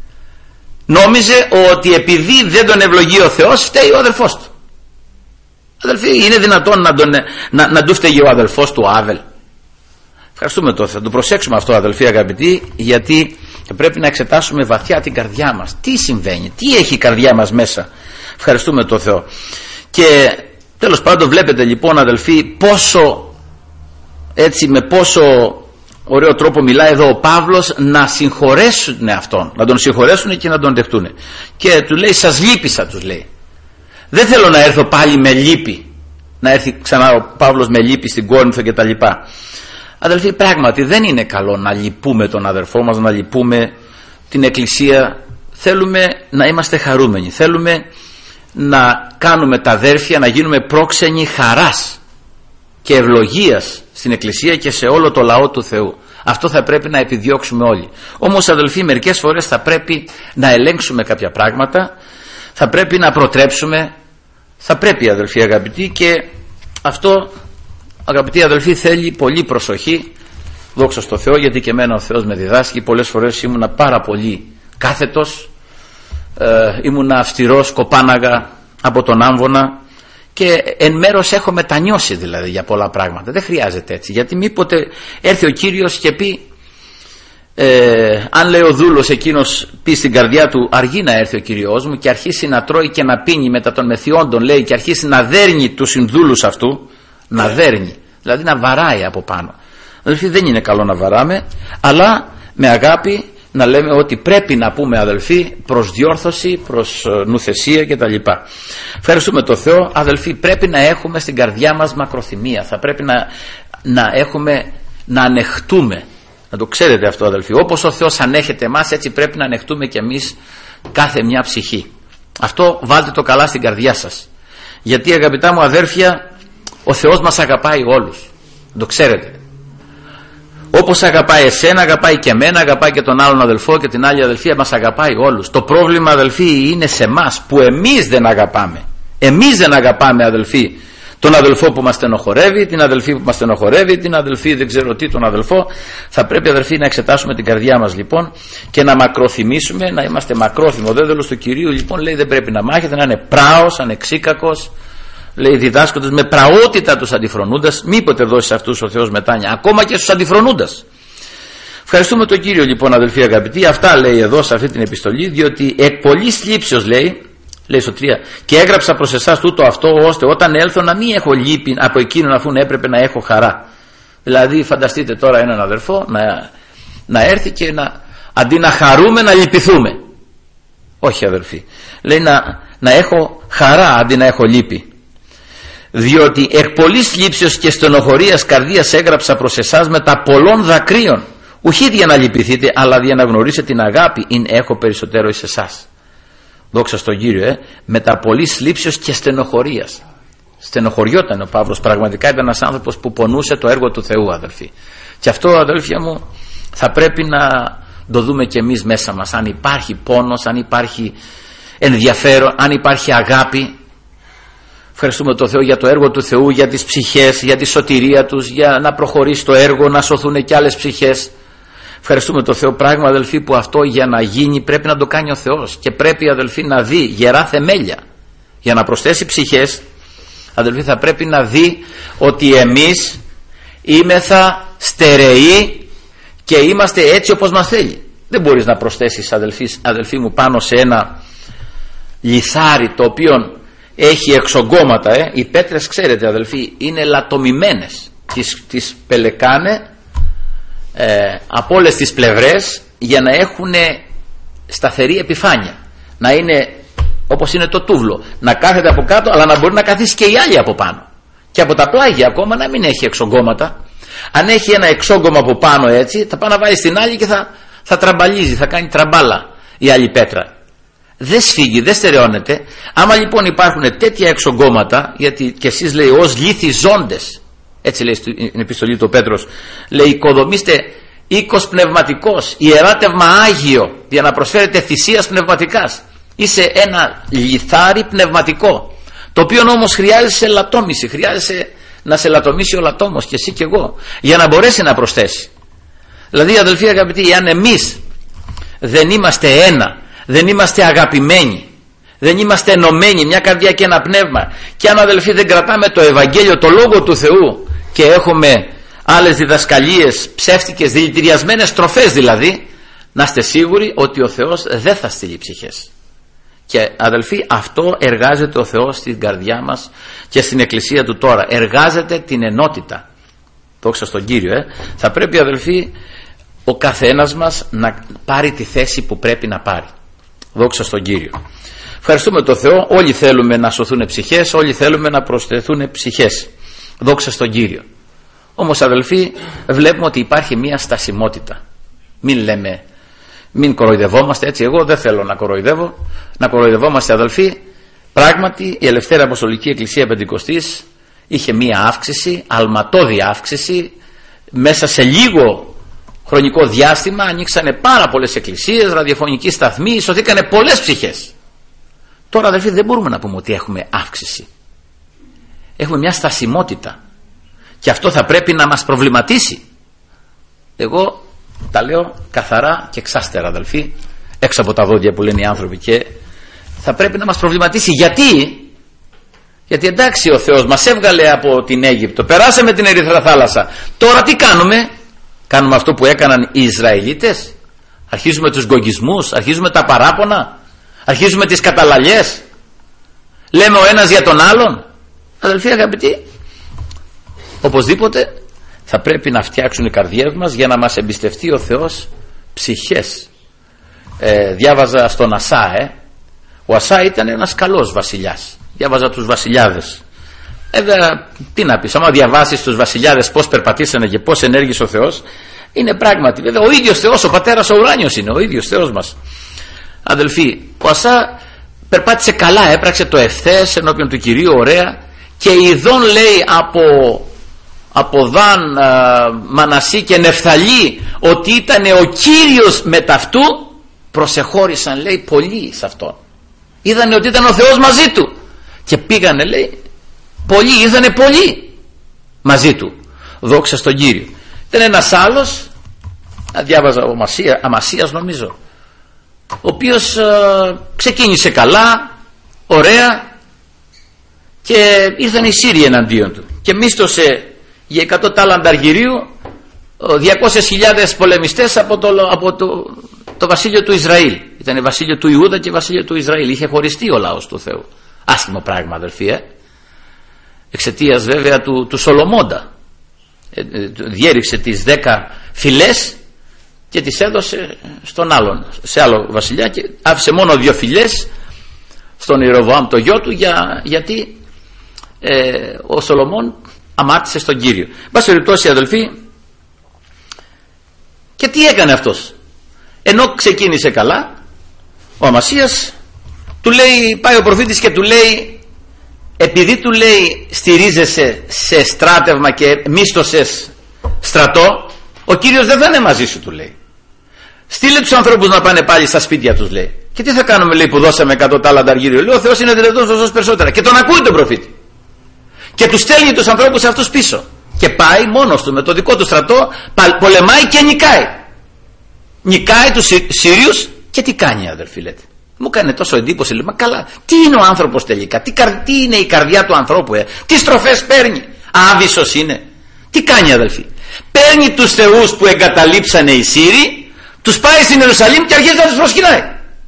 νόμιζε ότι επειδή δεν τον ευλογεί ο Θεός, φταίει ο αδελφός του. Αδελφοί, είναι δυνατόν να, τον, να, να του φταίγει ο αδελφός του, ο Άβελ? Ευχαριστούμε το Θεό. Θα το προσέξουμε αυτό, αδελφοί αγαπητοί, γιατί και πρέπει να εξετάσουμε βαθιά την καρδιά μας. Τι συμβαίνει, τι έχει η καρδιά μας μέσα. Ευχαριστούμε τον Θεό. Και τέλος πάντων βλέπετε λοιπόν αδελφοί πόσο, έτσι με πόσο ωραίο τρόπο μιλάει εδώ ο Παύλος να συγχωρέσουν αυτόν, να τον συγχωρέσουν και να τον δεχτούν. Και του λέει σας λύπησα, τους λέει. Δεν θέλω να έρθω πάλι με λύπη, να έρθει ξανά ο Παύλος με λύπη στην Κόρινθο και τα λοιπά. Αδελφοί, πράγματι δεν είναι καλό να λυπούμε τον αδερφό μας, να λυπούμε την Εκκλησία. Θέλουμε να είμαστε χαρούμενοι, θέλουμε να κάνουμε τα αδέρφια να γίνουμε πρόξενοι χαράς και ευλογίας στην Εκκλησία και σε όλο το λαό του Θεού. Αυτό θα πρέπει να επιδιώξουμε όλοι. Όμως αδελφοί, μερικές φορές θα πρέπει να ελέγξουμε κάποια πράγματα, θα πρέπει να προτρέψουμε, θα πρέπει αδελφοί αγαπητοί, και αυτό αγαπητοί αδελφοί θέλει πολύ προσοχή. Δόξα στο Θεό, γιατί και εμένα ο Θεός με διδάσκει. Πολλές φορές ήμουνα πάρα πολύ κάθετος, ε, ήμουνα αυστηρός, κοπάναγα από τον άμβονα και εν μέρος έχω μετανιώσει δηλαδή για πολλά πράγματα. Δεν χρειάζεται έτσι, γιατί μήποτε έρθει ο Κύριος και πει, ε, αν λέει ο δούλος εκείνος πει στην καρδιά του αργεί να έρθει ο Κύριος μου, και αρχίσει να τρώει και να πίνει μετά των μεθιόντων, λέει, και αρχίσει να δέρνει τους συνδούλους αυτού, να δέρνει, δηλαδή να βαράει από πάνω. Αδελφοί, δεν είναι καλό να βαράμε, αλλά με αγάπη να λέμε ότι πρέπει να πούμε αδελφοί προς διόρθωση, προς νουθεσία κτλ. Ευχαριστούμε το Θεό. Αδελφοί, πρέπει να έχουμε στην καρδιά μας μακροθυμία, θα πρέπει να, να έχουμε, να ανεχτούμε, να το ξέρετε αυτό αδελφοί, όπως ο Θεός ανέχεται εμάς, έτσι πρέπει να ανεχτούμε και εμείς κάθε μια ψυχή. Αυτό βάλτε το καλά στην καρδιά σας, γιατί αγαπητά μου αδέρφια, ο Θεός μας αγαπάει όλους, το ξέρετε. Όπως αγαπάει εσένα, αγαπάει και εμένα, αγαπάει και τον άλλον αδελφό και την άλλη αδελφία, μας αγαπάει όλους. Το πρόβλημα αδελφοί είναι σε εμάς που εμείς δεν αγαπάμε. Εμείς δεν αγαπάμε αδελφοί τον αδελφό που μας στενοχωρεύει, την αδελφή που μας στενοχωρεύει, την αδελφή δεν ξέρω τι, τον αδελφό. Θα πρέπει αδελφοί να εξετάσουμε την καρδιά μας λοιπόν και να μακροθυμίσουμε, να είμαστε μακρόθυμοι. Ο δέδαλος του Κυρίου λοιπόν λέει δεν πρέπει να μάχεται, να είναι πράος, ανεξίκακος. Λέει διδάσκοντας με πραότητα τους αντιφρονούντας, μήποτε δώσει αυτούς ο Θεός μετάνοια, ακόμα και στους αντιφρονούντας. Ευχαριστούμε τον Κύριο λοιπόν αδελφοί αγαπητοί. Αυτά λέει εδώ σε αυτή την επιστολή, διότι εκ πολλής λήψεως λέει, λέει στο τρία, και έγραψα προς εσάς τούτο αυτό, ώστε όταν έλθω να μην έχω λύπη από εκείνον αφού έπρεπε να έχω χαρά. Δηλαδή φανταστείτε τώρα έναν αδερφό να, να έρθει και να, αντί να χαρούμε να λυπηθούμε. Όχι αδελφοί, λέει να, να έχω χαρά αντί να έχω λύπη. Διότι εκ πολλής λήψεως και στενοχωρίας καρδίας έγραψα προς εσάς με τα πολλών δακρύων, ουχή για να λυπηθείτε, αλλά για να γνωρίσετε την αγάπη ειν έχω περισσότερο εις εσάς. Δόξα στον Κύριο, ε, με τα πολλής λήψεως και στενοχωρίας. Στενοχωριόταν ο Παύλος, πραγματικά ήταν ένας άνθρωπος που πονούσε το έργο του Θεού αδελφοί. Και αυτό αδέλφια μου θα πρέπει να το δούμε και εμείς μέσα μας, αν υπάρχει πόνος, αν υπάρχει ενδιαφέρον, αν υπάρχει αγάπη. Ευχαριστούμε τον Θεό για το έργο του Θεού, για τις ψυχές, για τη σωτηρία τους, για να προχωρήσει το έργο, να σωθούν και άλλες ψυχές. Ευχαριστούμε τον Θεό, πράγμα αδελφοί, που αυτό για να γίνει πρέπει να το κάνει ο Θεός και πρέπει αδελφοί να δει γερά θεμέλια. Για να προσθέσει ψυχές αδελφοί θα πρέπει να δει ότι εμείς είμεθα στερεοί και είμαστε έτσι όπως μας θέλει. Δεν μπορείς να προσθέσεις αδελφοί, αδελφοί μου πάνω σε ένα λιθάρι το οποίο έχει εξογκώματα, ε. Οι πέτρες ξέρετε αδελφοί είναι λατομημένες, τις, τις πελεκάνε ε, από όλες τις πλευρές για να έχουν σταθερή επιφάνεια, να είναι όπως είναι το τούβλο, να κάθεται από κάτω αλλά να μπορεί να καθίσει και η άλλη από πάνω, και από τα πλάγια ακόμα να μην έχει εξογκώματα. Αν έχει ένα εξόγκωμα από πάνω έτσι, θα πάει να βάλει στην άλλη και θα, θα τραμπαλίζει, θα κάνει τραμπάλα η άλλη πέτρα. Δεν σφίγγει, δεν στερεώνεται. Άμα λοιπόν υπάρχουν τέτοια εξογκώματα, γιατί και εσείς λέει ως λίθοι ζώντες, έτσι λέει στην επιστολή του Πέτρος, λέει οικοδομήστε οίκος πνευματικός, ιεράτευμα άγιο, για να προσφέρετε θυσίας πνευματικάς. Είσαι ένα λιθάρι πνευματικό, το οποίο όμως χρειάζεσαι λατόμηση, χρειάζεσαι να σε λατομήσει ο λατόμος και εσύ και εγώ, για να μπορέσει να προσθέσει. Δηλαδή αδελφοί αγαπητοί, αν εμείς δεν είμαστε ένα, δεν είμαστε αγαπημένοι, δεν είμαστε ενωμένοι μια καρδιά και ένα πνεύμα, και αν αδελφοί δεν κρατάμε το Ευαγγέλιο, το Λόγο του Θεού, και έχουμε άλλες διδασκαλίες ψεύτικες, δηλητηριασμένες τροφές δηλαδή, να είστε σίγουροι ότι ο Θεός δεν θα στείλει ψυχές. Και αδελφοί, αυτό εργάζεται ο Θεός στην καρδιά μας και στην εκκλησία του τώρα. Εργάζεται την ενότητα. Δόξα στον Κύριο. Ε. Θα πρέπει, αδελφοί, ο καθένας μας να πάρει τη θέση που πρέπει να πάρει. Δόξα στον Κύριο. Ευχαριστούμε τον Θεό. Όλοι θέλουμε να σωθούν ψυχές, όλοι θέλουμε να προσθεθούν ψυχές. Δόξα στον Κύριο. Όμως, αδελφοί, βλέπουμε ότι υπάρχει μια στασιμότητα. Μην λέμε, μην κοροϊδευόμαστε έτσι. Εγώ δεν θέλω να κοροϊδεύω. Να κοροϊδευόμαστε, αδελφοί. Πράγματι, η Ελευθέρια Αποστολική Εκκλησία Πεντηκοστής είχε μια αύξηση, αλματώδη αύξηση. Μέσα σε λίγο χρονικό διάστημα ανοίξανε πάρα πολλές εκκλησίες, ραδιοφωνικοί σταθμοί, σωθήκανε πολλές ψυχές. Τώρα, αδελφοί, δεν μπορούμε να πούμε ότι έχουμε αύξηση. Έχουμε μια στασιμότητα. Και αυτό θα πρέπει να μας προβληματίσει. Εγώ τα λέω καθαρά και εξάστερα, αδελφοί, έξω από τα δόντια που λένε οι άνθρωποι, και θα πρέπει να μας προβληματίσει. Γιατί? Γιατί εντάξει, ο Θεός μας έβγαλε από την Αίγυπτο, περάσαμε την Ερυθρά θάλασσα. Τώρα τι κάνουμε? Κάνουμε αυτό που έκαναν οι Ισραηλίτες? Αρχίζουμε τους γκογισμούς, αρχίζουμε τα παράπονα, αρχίζουμε τις καταλαλιές, λέμε ο ένας για τον άλλον? Αδελφοί αγαπητοί, οπωσδήποτε θα πρέπει να φτιάξουν οι καρδιές μας για να μας εμπιστευτεί ο Θεός ψυχές. ε, διάβαζα στον Ασά, ε. ο Ασά ήταν ένας καλός βασιλιάς. Διάβαζα τους βασιλιάδες. Βέβαια, τι να πεις, άμα διαβάσεις τους βασιλιάδες πώς περπατήσανε και πώς ενέργησε ο Θεός, είναι πράγματι, βέβαια, ο ίδιος Θεός, ο πατέρας ο ουράνιος είναι, ο ίδιος Θεός μας. Αδελφοί, ο Ασά περπάτησε καλά, έπραξε το ευθές ενώπιον του Κυρίου, ωραία, και ειδών, λέει, από, από Δαν, α, Μανασί και Νεφθαλή, ότι ήταν ο Κύριος μεταυτού, προσεχώρησαν, λέει, πολλοί σε αυτόν. Είδανε ότι ήταν ο Θεός μαζί του και πήγανε, λέει, πολλοί, είδανε πολλοί μαζί του. Δόξα στον Κύριο. Ήταν ένας άλλος, διάβαζα, ο Μασία, Αμασίας νομίζω, ο οποίος α, ξεκίνησε καλά, ωραία, και ήρθαν οι Σύριοι εναντίον του και μίστοσε για εκατό τάλαντα αργυρίου διακόσιες χιλιάδες πολεμιστές από, το, από το, το βασίλειο του Ισραήλ. Ήταν βασίλειο του Ιούδα και βασίλειο του Ισραήλ. Είχε χωριστεί ο λαός του Θεού. Άσχημο πράγμα, αδελφοί, ε. Εξαιτίας βέβαια του, του Σολομώντα. ε, ε, διέριξε τις δέκα φυλές και τις έδωσε στον άλλον, σε άλλο βασιλιά, και άφησε μόνο δύο φυλές στον Ιεροβοάμ το γιο του, για, γιατί ε, ο Σολομών αμάρτησε στον Κύριο. Μπας περιπτώσει, αδελφοί, και τι έκανε αυτός? Ενώ ξεκίνησε καλά, ο Αμασίας του λέει, πάει ο προφήτης και του λέει, επειδή του λέει στηρίζεσαι σε στράτευμα και μίσθωσες στρατό, ο Κύριος δεν θα είναι μαζί σου, του λέει. Στείλε τους ανθρώπους να πάνε πάλι στα σπίτια τους, λέει. Και τι θα κάνουμε, λέει, που δώσαμε εκατό τάλαντα αργύριο? Λέει, ο Θεός είναι δυνατός να δώσει περισσότερα. Και τον ακούει τον προφήτη. Και του στέλνει τους ανθρώπους αυτούς πίσω. Και πάει μόνος του με το δικό του στρατό, πολεμάει και νικάει. Νικάει τους Σύριους και τι κάνει, αδερφοί, λέτε? Μου κάνει τόσο εντύπωση, λέει, μα καλά, τι είναι ο άνθρωπος τελικά? Τι, τι είναι η καρδιά του ανθρώπου, ε? Τι στροφές παίρνει? Άβυσσος είναι? Τι κάνει, αδελφοί? Παίρνει τους θεούς που εγκαταλείψανε οι Σύριοι, τους πάει στην Ιερουσαλήμ και αρχίζει να τους προσκυνάει.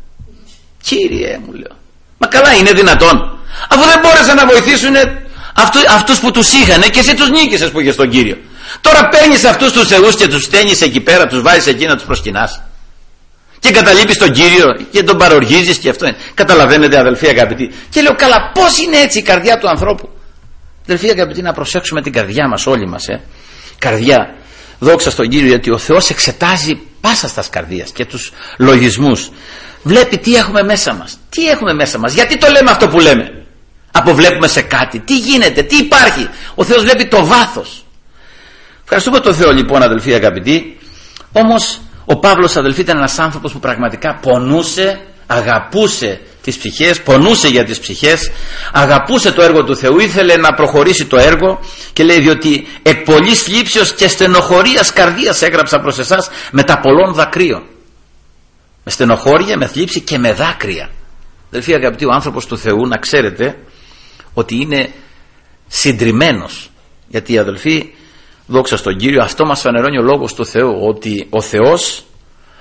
Κύριε μου, λέω, μα καλά, είναι δυνατόν? Αφού δεν μπόρεσαν να βοηθήσουν αυτού, αυτούς που τους είχανε, και εσύ τους νίκησες που είχες τον Κύριο. Τώρα παίρνεις αυτούς τους θεούς και τους στέλνεις εκεί πέρα, τους βάζεις εκεί να τους προσκυνάς. Και εγκαταλείπεις τον Κύριο και τον παροργίζεις, και αυτό είναι. Καταλαβαίνετε, αδελφοί αγαπητοί? Και λέω, καλά, πώς είναι έτσι η καρδιά του ανθρώπου? Αδελφοί αγαπητοί, να προσέξουμε την καρδιά μας, όλοι μας, ε. Καρδιά, δόξα στον Κύριο, γιατί ο Θεός εξετάζει πάσα στα καρδίας και τους λογισμούς. Βλέπει τι έχουμε μέσα μας. Τι έχουμε μέσα μας? Γιατί το λέμε αυτό που λέμε? Αποβλέπουμε σε κάτι? Τι γίνεται? Τι υπάρχει? Ο Θεός βλέπει το βάθος. Ευχαριστούμε τον Θεό, λοιπόν, αδελφοί αγαπητοί. Όμως ο Παύλος, αδελφοί, ήταν ένας άνθρωπος που πραγματικά πονούσε, αγαπούσε τις ψυχές, πονούσε για τις ψυχές, αγαπούσε το έργο του Θεού, ήθελε να προχωρήσει το έργο, και λέει, διότι εκ πολλής θλίψεως και στενοχωρίας καρδίας έγραψα προς εσάς με τα πολλών δακρύων. Με στενοχώρια, με θλίψη και με δάκρυα. Αδελφοί αγαπητοί, ο άνθρωπος του Θεού, να ξέρετε ότι είναι συντριμμένος, γιατί, αδελφοί, δόξα στον Κύριο, αυτό μας φανερώνει ο λόγος του Θεού, ότι ο Θεός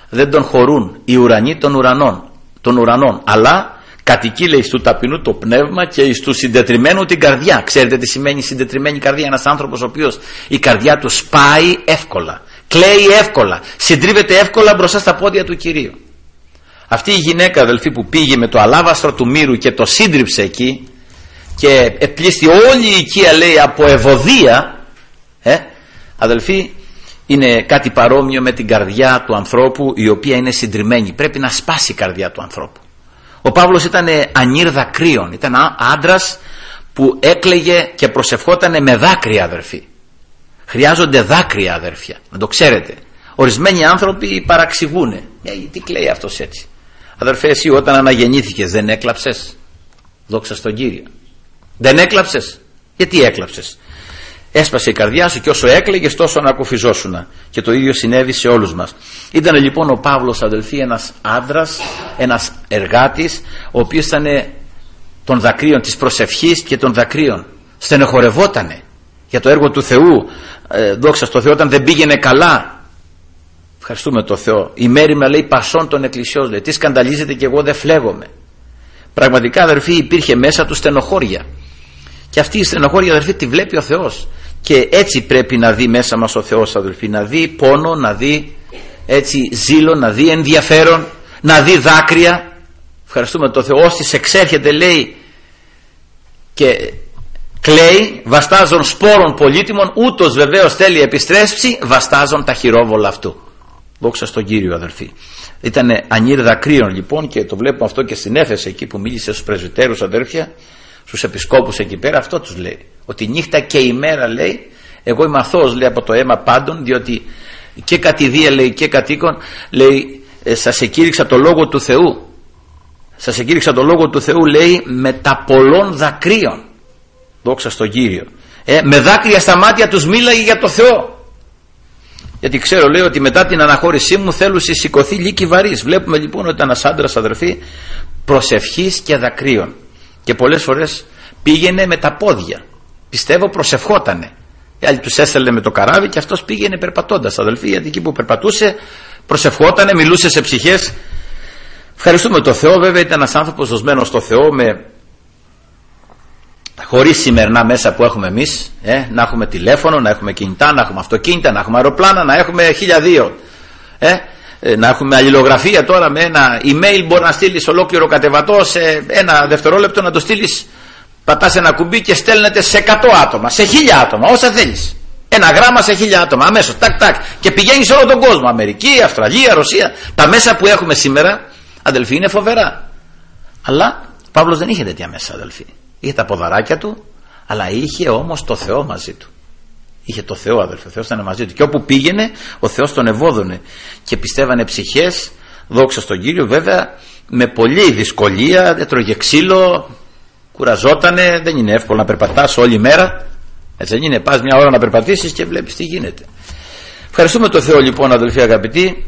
δεν τον χωρούν οι ουρανοί των ουρανών, των ουρανών, αλλά κατοικεί, λέει, στου ταπεινού το πνεύμα και εις του συντετριμένου την καρδιά. Ξέρετε τι σημαίνει συντετριμένη καρδιά? Ένας άνθρωπος ο οποίος η καρδιά του σπάει εύκολα, κλαίει εύκολα, συντρίβεται εύκολα μπροστά στα πόδια του Κυρίου. Αυτή η γυναίκα, αδελφοί, που πήγε με το αλάβαστρο του μύρου και το σύντριψε εκεί και επλήστη όλη η οικία, λέει, από ευωδία, ε, αδελφοί, είναι κάτι παρόμοιο με την καρδιά του ανθρώπου η οποία είναι συντριμμένη. Πρέπει να σπάσει η καρδιά του ανθρώπου. Ο Παύλος ήταν ανήρ δακρύων, ήταν άντρας που έκλαιγε και προσευχόταν με δάκρυα, αδερφοί. Χρειάζονται δάκρυα, αδερφιά, να το ξέρετε. Ορισμένοι άνθρωποι παραξηγούνε. Ε, τι κλαίει αυτός έτσι? Αδερφέ, εσύ όταν αναγεννήθηκες δεν έκλαψες? Δόξα στον Κύριο. Δεν έκλαψες? Γιατί έκλαψες? Έσπασε η καρδιά σου και όσο έκλαιγες τόσο ανακουφιζόσουνα. Και το ίδιο συνέβη σε όλους μας. Ήταν λοιπόν ο Παύλος, αδελφοί, ένας άντρας, ένας εργάτης, ο οποίος ήταν των δακρύων, της προσευχής και των δακρύων. Στενοχωρευότανε για το έργο του Θεού. Ε, δόξα στο Θεό, όταν δεν πήγαινε καλά. Ευχαριστούμε το Θεό. Η μέριμνα, λέει, πασών των εκκλησιών, λέει, τι σκανδαλίζεται και εγώ δεν φλέγομαι. Πραγματικά, αδερφοί, υπήρχε μέσα του στενοχώρια. Και αυτή η στενοχώρια, αδερφοί, τη βλέπει ο Θεός. Και έτσι πρέπει να δει μέσα μας ο Θεός, αδερφοί. Να δει πόνο, να δει έτσι ζήλο, να δει ενδιαφέρον, να δει δάκρυα. Ευχαριστούμε το Θεό. Όσοι εξέρχεται, λέει, και κλαίει, βαστάζον σπόρων πολύτιμων, ούτως βεβαίως θέλει επιστρέψει, βαστάζον τα χειρόβολα αυτού. Δόξα στον Κύριο, αδερφοί. Ήτανε ανήρ δακρύων, λοιπόν, και το βλέπουμε αυτό και στην Έφεση, εκεί που μίλησε στους πρεσβυτέρους, αδέρφια, στους επισκόπους εκεί πέρα. Αυτό τους λέει, ότι νύχτα και ημέρα, λέει, εγώ είμαι αθώος, λέει, από το αίμα πάντων, διότι και κατηδία, λέει, και κατοίκον, λέει, ε, σας εκήρυξα το λόγο του Θεού. Σας εκήρυξα το λόγο του Θεού, λέει, με τα πολλών δακρύων. Δόξα στον Κύριο. Ε, με δάκρυα στα μάτια τους μίλαγε για το Θεό. Γιατί ξέρω, λέει, ότι μετά την αναχώρησή μου θέλουν σηκωθεί λύκη βαρύς. Βλέπουμε λοιπόν ότι ήταν ένας άντρας, αδερφοί, προσευχής και δακρύων. Και πολλές φορές πήγαινε με τα πόδια. Πιστεύω προσευχότανε. Οι άλλοι τους έστελνε με το καράβι και αυτός πήγαινε περπατώντας, αδελφοί, γιατί εκεί που περπατούσε προσευχότανε, μιλούσε σε ψυχές. Ευχαριστούμε το Θεό, βέβαια ήταν ένας άνθρωπος δοσμένος στο Θεό, με χωρίς σημερινά μέσα που έχουμε εμείς, ε, να έχουμε τηλέφωνο, να έχουμε κινητά, να έχουμε αυτοκίνητα, να έχουμε αεροπλάνα, να έχουμε χίλια δύο, ε, ε, να έχουμε αλληλογραφία τώρα με ένα email, μπορεί να στείλεις ολόκληρο κατεβατό σε ένα δευτερόλεπτο, να το στείλεις, πατάς ένα κουμπί και στέλνεται σε εκατό άτομα, σε χίλια άτομα, όσα θέλεις. Ένα γράμμα σε χίλια άτομα, αμέσως, τάκ τάκ, και πηγαίνει σε όλο τον κόσμο. Αμερική, Αυστραλία, Ρωσία. Τα μέσα που έχουμε σήμερα, αδελφοί, είναι φοβερά. Αλλά ο Παύλος δεν είχε τέτοια μέσα, αδελφοί. Είχε τα ποδαράκια του, αλλά είχε όμως το Θεό μαζί του. Είχε το Θεό, αδελφοί, ο Θεός ήταν μαζί του. Και όπου πήγαινε, ο Θεός τον ευώδωνε. Και πιστεύανε ψυχές, δόξα στον Κύριο, βέβαια, με πολλή δυσκολία, έτρωγε ξύλο, κουραζότανε, δεν είναι εύκολο να περπατάς όλη μέρα. Έτσι δεν είναι, πας μια ώρα να περπατήσεις και βλέπεις τι γίνεται. Ευχαριστούμε το Θεό, λοιπόν, αδελφοί αγαπητοί.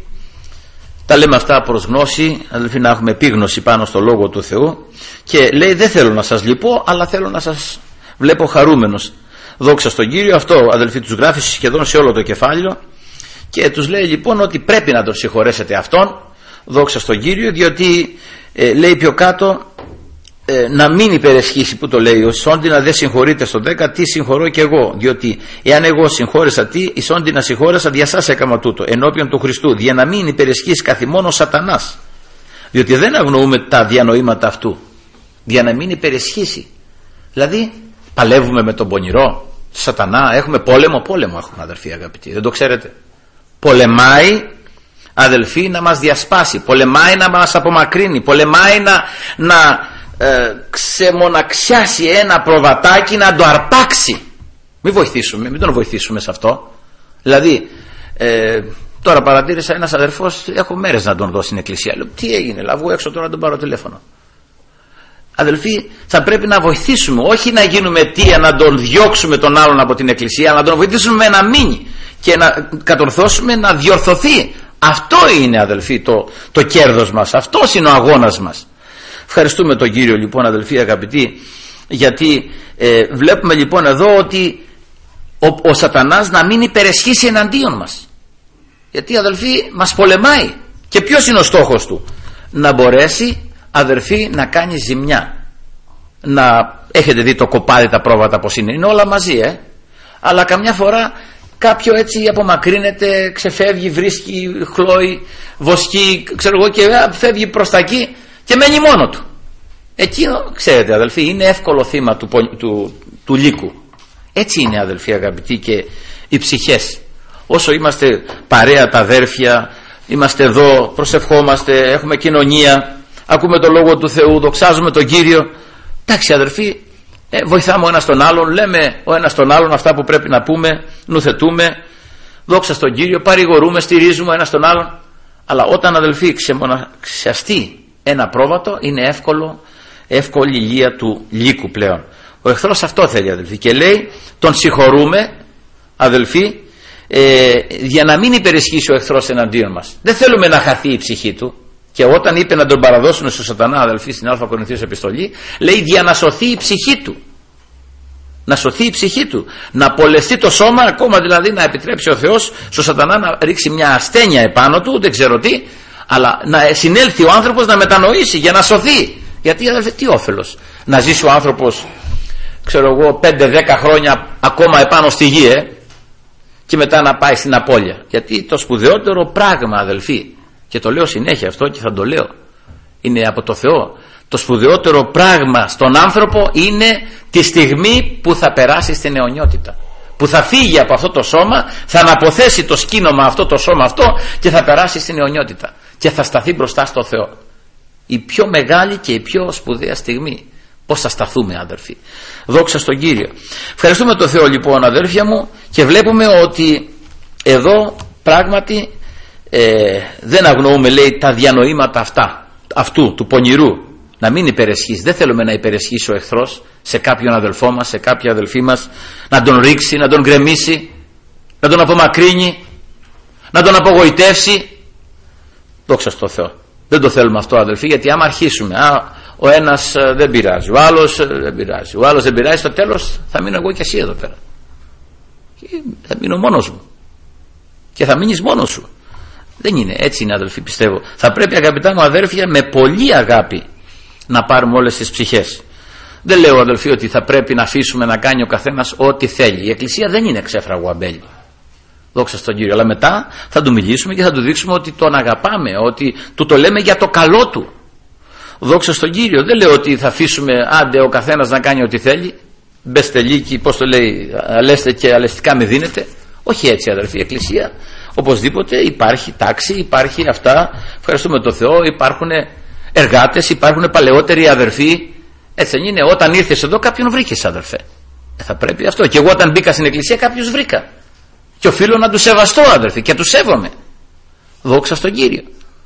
Τα λέμε αυτά προς γνώση, αδελφοί, να έχουμε επίγνωση πάνω στο Λόγο του Θεού. Και λέει, δεν θέλω να σας λυπώ, αλλά θέλω να σας βλέπω χαρούμενος. Δόξα στον Κύριο. Αυτό, αδελφοί, τους γράφει σχεδόν σε όλο το κεφάλαιο. Και τους λέει λοιπόν ότι πρέπει να τον συγχωρέσετε αυτόν. Δόξα στον Κύριο, διότι ε, λέει πιο κάτω, ε, να μην υπεresχύσει, που το λέει, ο σόντινα δεν συγχωρείται στο δέκα, τι συγχωρώ και εγώ, διότι εάν εγώ συγχώρεσα τι, η σόντινα συγχώρεσα, δια σας έκαμα τούτο ενώπιον του Χριστού, για να μην υπεresχύσει καθημόν ο σατανάς, διότι δεν αγνοούμε τα διανοήματα αυτού, για να μην υπεresχύσει. Δηλαδή παλεύουμε με τον πονηρό σατανά, έχουμε πόλεμο, πόλεμο έχουμε, αδελφοί αγαπητοί, δεν το ξέρετε? Πολεμάει, αδελφοί, να μας διασπάσει, πολεμάει να μας απομακρύνει, πολεμάει να, να ε, ξεμοναξιάσει ένα προβατάκι, να το αρπάξει. Μην βοηθήσουμε, μην τον βοηθήσουμε σε αυτό. Δηλαδή ε, τώρα παρατήρησα ένας αδερφός, έχω μέρες να τον δω στην εκκλησία, λέω, τι έγινε, λαβού έξω τώρα να τον πάρω τηλέφωνο. Αδελφοί, θα πρέπει να βοηθήσουμε, όχι να γίνουμε αιτία να τον διώξουμε τον άλλον από την εκκλησία, αλλά να τον βοηθήσουμε να μείνει και να κατορθώσουμε να διορθωθεί. Αυτό είναι, αδελφοί, το, το κέρδος μας, αυτός είναι ο αγώνας μας. Ευχαριστούμε τον Κύριο, λοιπόν, αδελφοί αγαπητοί, γιατί ε, βλέπουμε λοιπόν εδώ ότι ο, ο σατανάς να μην υπεresχύσει εναντίον μας, γιατί, αδελφοί, μας πολεμάει Και ποιος είναι ο στόχος του? Να μπορέσει, αδερφοί, να κάνει ζημιά. Να έχετε δει το κοπάδι, τα πρόβατα πως είναι, είναι όλα μαζί, ε? Αλλά καμιά φορά κάποιο έτσι απομακρύνεται, ξεφεύγει, βρίσκει χλώη, βοσκή, ξέρω εγώ, και φεύγει προς τα εκεί και μένει μόνο του. Εκείνο, ξέρετε αδελφοί, είναι εύκολο θύμα του, του, του λύκου. Έτσι είναι, αδελφοί αγαπητοί, και οι ψυχές. Όσο είμαστε παρέα τα αδέρφια, είμαστε εδώ, προσευχόμαστε, έχουμε κοινωνία, ακούμε το Λόγο του Θεού, δοξάζουμε τον Κύριο, εντάξει αδελφοί, ε, βοηθάμε ο ένας τον άλλον, λέμε ο ένας τον άλλον αυτά που πρέπει να πούμε, νουθετούμε, δόξα στον Κύριο, παρηγορούμε, στηρίζουμε ο ένας τον άλλον. Αλλά όταν, αδελφοί, ξεμοναξιαστεί ένα πρόβατο, είναι εύκολο, εύκολη ηλία του λύκου πλέον. Ο εχθρός αυτό θέλει, αδελφοί, και λέει τον συγχωρούμε, αδελφοί, ε, για να μην υπερισχύσει ο εχθρός εναντίον μας. Δεν θέλουμε να χαθεί η ψυχή του. Και όταν είπε να τον παραδώσουν στο σατανά, αδελφοί, στην Α Κορινθίους επιστολή, λέει για να σωθεί η ψυχή του. Να σωθεί η ψυχή του. Να απολεστεί το σώμα, ακόμα δηλαδή να επιτρέψει ο Θεός στο σατανά να ρίξει μια ασθένεια επάνω του, δεν ξέρω τι, αλλά να συνέλθει ο άνθρωπος να μετανοήσει για να σωθεί. Γιατί, αδελφοί, τι όφελος να ζήσει ο άνθρωπος, ξέρω εγώ, πέντε δέκα χρόνια ακόμα επάνω στη γη, ε, και μετά να πάει στην απώλεια. Γιατί το σπουδαιότερο πράγμα, αδελφοί, και το λέω συνέχεια αυτό και θα το λέω, είναι από το Θεό, το σπουδαιότερο πράγμα στον άνθρωπο είναι τη στιγμή που θα περάσει στην αιωνιότητα, που θα φύγει από αυτό το σώμα, θα αναποθέσει το σκήνομα αυτό, το σώμα αυτό, και θα περάσει στην αιωνιότητα και θα σταθεί μπροστά στο Θεό. Η πιο μεγάλη και η πιο σπουδαία στιγμή. Πώς θα σταθούμε, αδερφοί? Δόξα στον Κύριο. Ευχαριστούμε τον Θεό, λοιπόν, αδέρφια μου, και βλέπουμε ότι εδώ πράγματι ε, δεν αγνοούμε, λέει, τα διανοήματα αυτά, αυτού του πονηρού. Να μην υπερισχύσει. Δεν θέλουμε να υπερισχύσει ο εχθρός σε κάποιον αδελφό μας, σε κάποια αδελφή μας, να τον ρίξει, να τον γκρεμίσει, να τον απομακρύνει, να τον απογοητεύσει. Δόξα στον Θεό. Δεν το θέλουμε αυτό, αδελφοί, γιατί άμα αρχίσουμε, α, ο ένας ε, δεν πειράζει, ο άλλος ε, δεν πειράζει, ο άλλος δεν πειράζει, στο τέλος θα μείνω εγώ και εσύ εδώ πέρα. Και θα μείνω μόνος μου. Και θα μείνεις μόνος σου. Δεν είναι έτσι, είναι, αδελφοί, πιστεύω. Θα πρέπει, αγαπητά μου αδέρφια, με πολλή αγάπη να πάρουμε όλες τις ψυχές. Δεν λέω, αδελφοί, ότι θα πρέπει να αφήσουμε να κάνει ο καθένας ό,τι θέλει. Η Εκκλησία δεν είναι ξέφραγο αμπέλι. Δόξα στον Κύριο. Αλλά μετά θα του μιλήσουμε και θα του δείξουμε ότι τον αγαπάμε, ότι του το λέμε για το καλό του. Δόξα στον Κύριο. Δεν λέω ότι θα αφήσουμε άντε ο καθένας να κάνει ό,τι θέλει. Μπεστελίκι, πώς το λέει, αλέστε και αλεστικά με δίνετε. Όχι έτσι, αδελφοί. Η Εκκλησία οπωσδήποτε υπάρχει τάξη, υπάρχει αυτά. Ευχαριστούμε τον Θεό. Υπάρχουν εργάτες, υπάρχουν παλαιότεροι αδερφοί. Έτσι δεν είναι? Όταν ήρθες εδώ κάποιον βρήκες, αδερφέ. Ε, θα πρέπει αυτό. Και εγώ όταν μπήκα στην Εκκλησία κάποιους βρήκα. Και οφείλω να τους σεβαστώ, αδερφοί, και τους σέβομαι. Δόξα στον Κύριο.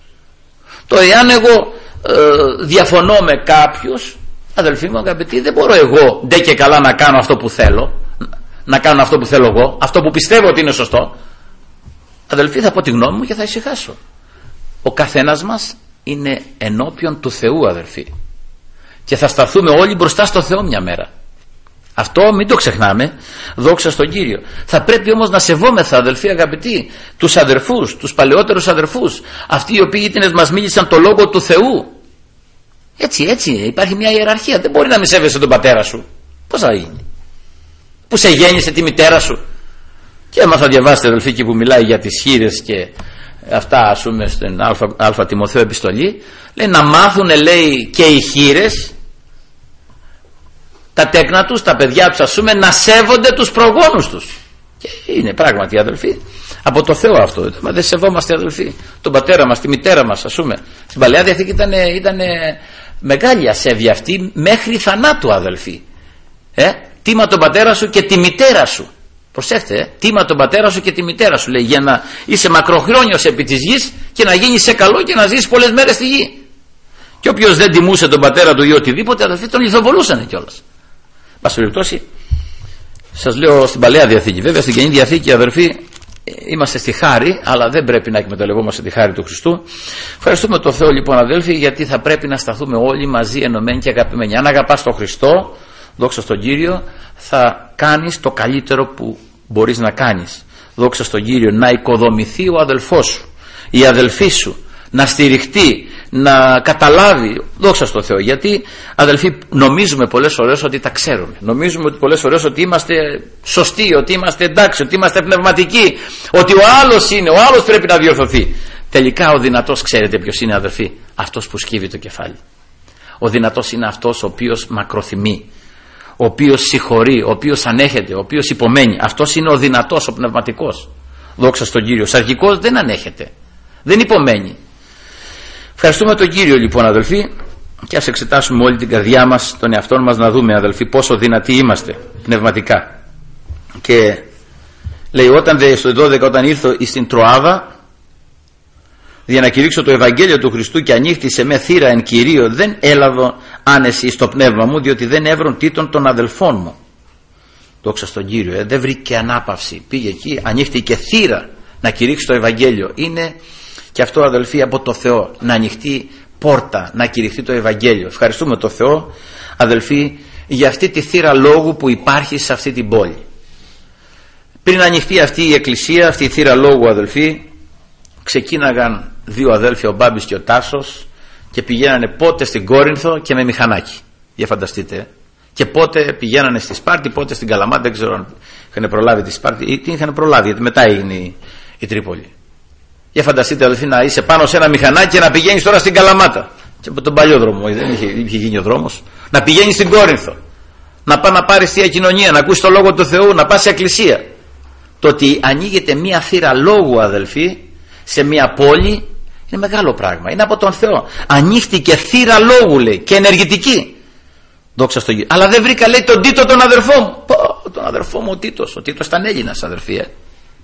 Το εάν εγώ ε, διαφωνώ με κάποιους, αδελφοί μου αγαπητοί, δεν μπορώ εγώ ντε και καλά να κάνω αυτό που θέλω, να κάνω αυτό που θέλω εγώ, αυτό που πιστεύω ότι είναι σωστό. Αδελφοί, θα πω τη γνώμη μου και θα ησυχάσω. Ο καθένας μας είναι ενώπιον του Θεού, αδελφοί, και θα σταθούμε όλοι μπροστά στο Θεό μια μέρα. Αυτό μην το ξεχνάμε. Δόξα στον Κύριο. Θα πρέπει όμως να σεβόμεθα, αδελφοί αγαπητοί, τους αδερφούς, τους παλαιότερους αδερφούς, αυτοί οι οποίοι μας μίλησαν το Λόγο του Θεού. Έτσι, έτσι είναι. Υπάρχει μια ιεραρχία. Δεν μπορεί να μη σέβεσαι τον πατέρα σου. Πώς θα γίνει? Που σε γέννησε, τη μητέρα σου. Και άμα θα διαβάσετε, αδελφοί, και που μιλάει για τις χήρες και αυτά, ας πούμε, στην Α, Α Τιμοθέου επιστολή, λέει να μάθουν, λέει, και οι χήρες, τα τέκνα τους, τα παιδιά τους, ας πούμε, να σέβονται τους προγόνους τους. Και είναι πράγματι, αδελφοί, από το Θεό αυτό. Μα δεν σεβόμαστε, αδελφοί, τον πατέρα μας, τη μητέρα μας, ας πούμε. Στην Παλαιά Διαθήκη ήταν, ήταν μεγάλη ασέβεια αυτή μέχρι θανάτου, αδελφοί. Ε, τίμα τον πατέρα σου και τη μητέρα σου. Προσέχτε, ε, τίμα τον πατέρα σου και τη μητέρα σου, λέει, για να είσαι μακροχρόνιος επί της γης και να γίνεις σε καλό και να ζεις πολλές μέρες στη γη. Και όποιος δεν τιμούσε τον πατέρα του ή οτιδήποτε, αδελφοί, τον λιθοβολούσανε κιόλας. Πάση περιπτώσει, σας λέω στην Παλαιά Διαθήκη. Βέβαια στην Καινή Διαθήκη, αδερφοί, είμαστε στη χάρη, αλλά δεν πρέπει να εκμεταλλευόμαστε τη χάρη του Χριστού. Ευχαριστούμε τον Θεό, λοιπόν, αδέλφοι, γιατί θα πρέπει να σταθούμε όλοι μαζί ενωμένοι και αγαπημένοι. Αν αγαπάς τον Χριστό, δόξα στον Κύριο, θα κάνεις το καλύτερο που μπορείς να κάνεις. Δόξα στον Κύριο, να οικοδομηθεί ο αδελφός σου, η αδελφή σου, να στηριχτεί, να καταλάβει. Δόξα στο Θεό. Γιατί αδελφοί, νομίζουμε πολλές φορές ότι τα ξέρουμε, νομίζουμε ότι πολλές φορές ότι είμαστε σωστοί, ότι είμαστε εντάξει, ότι είμαστε πνευματικοί, ότι ο άλλος είναι, ο άλλος πρέπει να διορθωθεί. Τελικά ο δυνατός, ξέρετε ποιος είναι αδελφοί? Αυτός που σκύβει το κεφάλι. Ο δυνατός είναι αυτός ο οποίος μακροθυμεί, ο οποίος συγχωρεί, ο οποίος ανέχεται, ο οποίος υπομένει. Αυτός είναι ο δυνατός, ο πνευματικός. Δόξα στον Κύριο. Ο σαρκικός δεν ανέχεται, δεν υπομένει. Ευχαριστούμε τον Κύριο λοιπόν αδελφοί, και ας εξετάσουμε όλη την καρδιά μας, τον εαυτό μας, να δούμε αδελφοί πόσο δυνατοί είμαστε πνευματικά. Και λέει, όταν δε, στο δώδεκα, όταν ήρθω στην Τροάδα για να κηρύξω το Ευαγγέλιο του Χριστού και ανοίχτησε με θύρα εν Κυρίω, δεν έλαβω άνεση στο πνεύμα μου, διότι δεν έβρον τίτων των αδελφών μου. Δόξα στον Κύριο. Ε, δεν βρήκε ανάπαυση, πήγε εκεί, ανοίχτηκε θύρα να κηρύξει το Ευαγγέλιο. Είναι και αυτό αδελφοί από το Θεό, να ανοιχτεί πόρτα, να κηρυχθεί το Ευαγγέλιο. Ευχαριστούμε το Θεό αδελφοί για αυτή τη θύρα λόγου που υπάρχει σε αυτή την πόλη. Πριν ανοιχτεί αυτή η εκκλησία, αυτή η θύρα λόγου αδελφοί, ξεκίναγαν δύο αδέλφια, ο Μπάμπης και ο Τάσος, και πηγαίνανε πότε στην Κόρινθο και με μηχανάκι. Για φανταστείτε. Και πότε πηγαίνανε στη Σπάρτη, πότε στην Καλαμάτα, δεν ξέρω αν είχαν προλάβει τη Σπάρτη ή τι είχαν προλάβει, γιατί μετά έγινε η, η Τρίπολη. Για φανταστείτε αδελφοί να είσαι πάνω σε ένα μηχανάκι και να πηγαίνεις τώρα στην Καλαμάτα. Και από τον παλιό δρόμο, δεν είχε, είχε γίνει ο δρόμος. Να πηγαίνεις στην Κόρινθο. Να πά να πάρεις Θεία Κοινωνία, να ακούσεις το Λόγο του Θεού, να πας σε εκκλησία. Το ότι ανοίγεται μία θύρα λόγου αδελφοί σε μία πόλη είναι μεγάλο πράγμα, είναι από τον Θεό. Ανοίχτηκε θύρα λόγου, λέει, και ενεργητική. Δόξα στον Κύριο. Αλλά δεν βρήκα, λέει, τον Τίτο τον αδερφό μου. Πω, τον αδερφό μου ο Τίτος. Ο Τίτος ήταν Έλληνας αδερφοί, ε.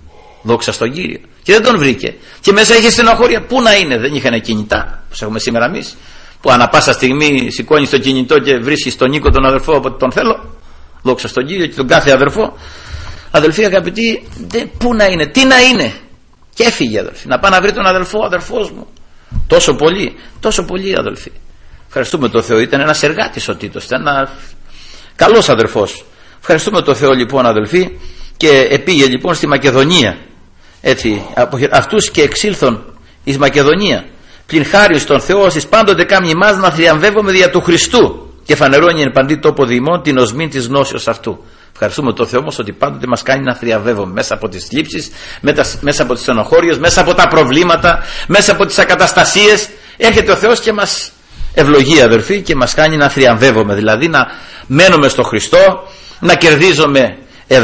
Δόξα στον Κύριο. Και δεν τον βρήκε. Και μέσα είχε στενοχώρια. Πού να είναι, δεν είχαν κινητά, όπως έχουμε σήμερα εμείς, που ανά πάσα στιγμή σηκώνεις το κινητό και βρίσκεις τον Νίκο τον αδερφό όποτε τον θέλω. Δόξα στον Κύριο και τον κάθε αδερφό. Αδελφοί αγαπητοί, δεν, πού να είναι, τι να είναι. Και έφυγε αδελφοί, να πάει να βρει τον αδελφό, ο αδερφός μου. Τόσο πολύ, τόσο πολύ αδελφοί. Ευχαριστούμε τον Θεό, ήταν ένας εργάτης ο Τίτος, ήταν ένας καλός αδερφός. Ευχαριστούμε τον Θεό λοιπόν αδελφοί, και επήγε λοιπόν στη Μακεδονία. Έτσι, από αυτούς και εξήλθον εις Μακεδονία. Πλην χάρη στον Θεό, εις πάντοτε κάμνη μας να θριαμβεύομαι δια του Χριστού, και φανερώνει εν παντή τόπο διημών την οσμήν της γνώσεως αυτού. Ευχαριστούμε τον Θεό όμως ότι πάντοτε μας κάνει να θριαμβεύουμε μέσα από τις θλίψεις, μέσα από τις στενοχώριες, μέσα από τα προβλήματα, μέσα από τις ακαταστασίες. Έρχεται ο Θεός και μας ευλογεί αδερφοί και μας κάνει να θριαμβεύουμε, δηλαδή να μένουμε στο Χριστό, να κερδίζουμε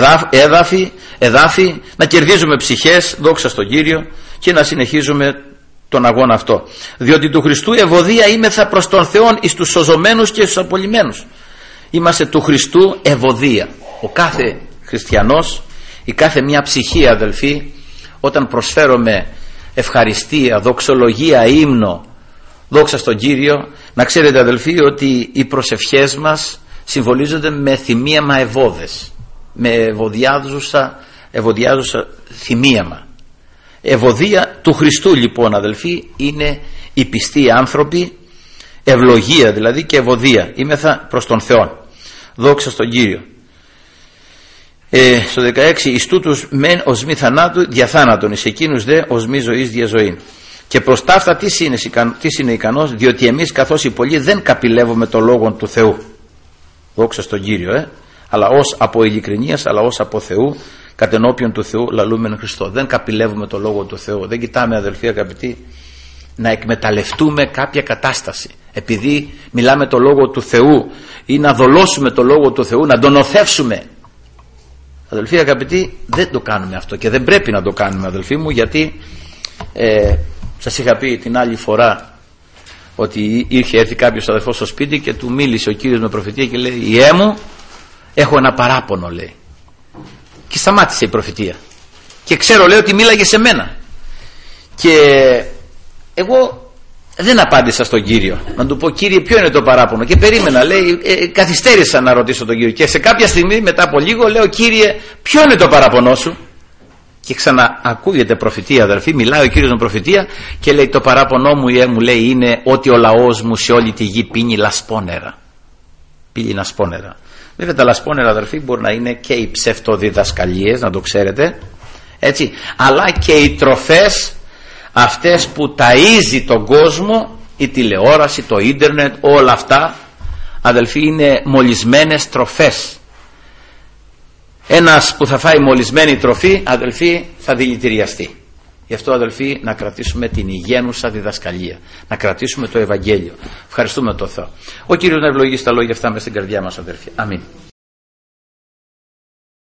εδάφη, εδάφη, να κερδίζουμε ψυχές, δόξα στον Κύριο, και να συνεχίζουμε τον αγώνα αυτό. Διότι του Χριστού ευωδία είμεθα προς τον Θεόν εις τους σωζωμένους και στους απολυμένους. Είμαστε του Χριστού ευωδία. Ο κάθε χριστιανός, η κάθε μια ψυχή αδελφοί, όταν προσφέρουμε ευχαριστία, δοξολογία, ύμνο, δόξα στον Κύριο, να ξέρετε αδελφοί ότι οι προσευχές μας συμβολίζονται με θυμίαμα ευώδες, με ευωδιάζουσα, ευωδιάζουσα θυμίαμα. Ευωδία του Χριστού λοιπόν αδελφοί είναι οι πιστοί άνθρωποι, ευλογία δηλαδή και ευωδία, είμεθα προς τον Θεό. Δόξα στον Κύριο. Ε, στο δεκαέξι, εις τούτους μεν ως μη θανάτου διαθάνατον, εις εκείνους δε ως μη ζωής διαζωήν. Και προς τα αυτά τι είναι, τι είναι ικανός, διότι εμείς καθώς οι πολλοί δεν καπηλεύουμε το λόγο του Θεού. Δόξα στον Κύριο, ε, αλλά ως από ειλικρινίας, αλλά ως από Θεού, κατ' ενώπιον του Θεού λαλούμεν Χριστό. Δεν καπηλεύουμε το λόγο του Θεού. Δεν κοιτάμε αδελφοί αγαπητοί να εκμεταλλευτούμε κάποια κατάσταση επειδή μιλάμε το λόγο του Θεού ή να δολώσουμε το λόγο του Θεού, να τον οθεύσουμε. Αδελφοί αγαπητοί, δεν το κάνουμε αυτό και δεν πρέπει να το κάνουμε αδελφοί μου, γιατί ε, σας είχα πει την άλλη φορά ότι είχε έρθει κάποιος αδελφός στο σπίτι και του μίλησε ο Κύριος με προφητεία και λέει, «Ιέ μου, έχω ένα παράπονο», λέει. Και σταμάτησε η προφητεία και ξέρω, λέει, ότι μίλαγε σε μένα. Και εγώ δεν απάντησα στον Κύριο να του πω, «Κύριε, ποιο είναι το παράπονο?» Και περίμενα, λέει, ε, καθυστέρησα να ρωτήσω τον Κύριο. Και σε κάποια στιγμή μετά από λίγο λέω, «Κύριε, ποιο είναι το παράπονό σου?» Και ξαναακούγεται προφητεία αδερφοί, μιλάει ο Κύριος με προφητεία και λέει, «Το παράπονό μου, Ιε μου, λέει, είναι ότι ο λαός μου σε όλη τη γη πίνει λασπόνερα». Πίνει λασπόνερα. Βέβαια τα λασπόνερα αδερφοί μπορεί να είναι και οι ψευτοδιδασκαλίες, να το ξέρετε, έτσι, αλλά και οι τροφές αυτές που ταΐζει τον κόσμο, η τηλεόραση, το ίντερνετ, όλα αυτά, αδελφοί, είναι μολυσμένες τροφές. Ένας που θα φάει μολυσμένη τροφή, αδελφοί, θα δηλητηριαστεί. Γι' αυτό, αδελφοί, να κρατήσουμε την υγιένουσα διδασκαλία, να κρατήσουμε το Ευαγγέλιο. Ευχαριστούμε τον Θεό. Ο Κύριος να ευλογήσει τα λόγια αυτά μες στην καρδιά μας, αδελφοί. Αμήν.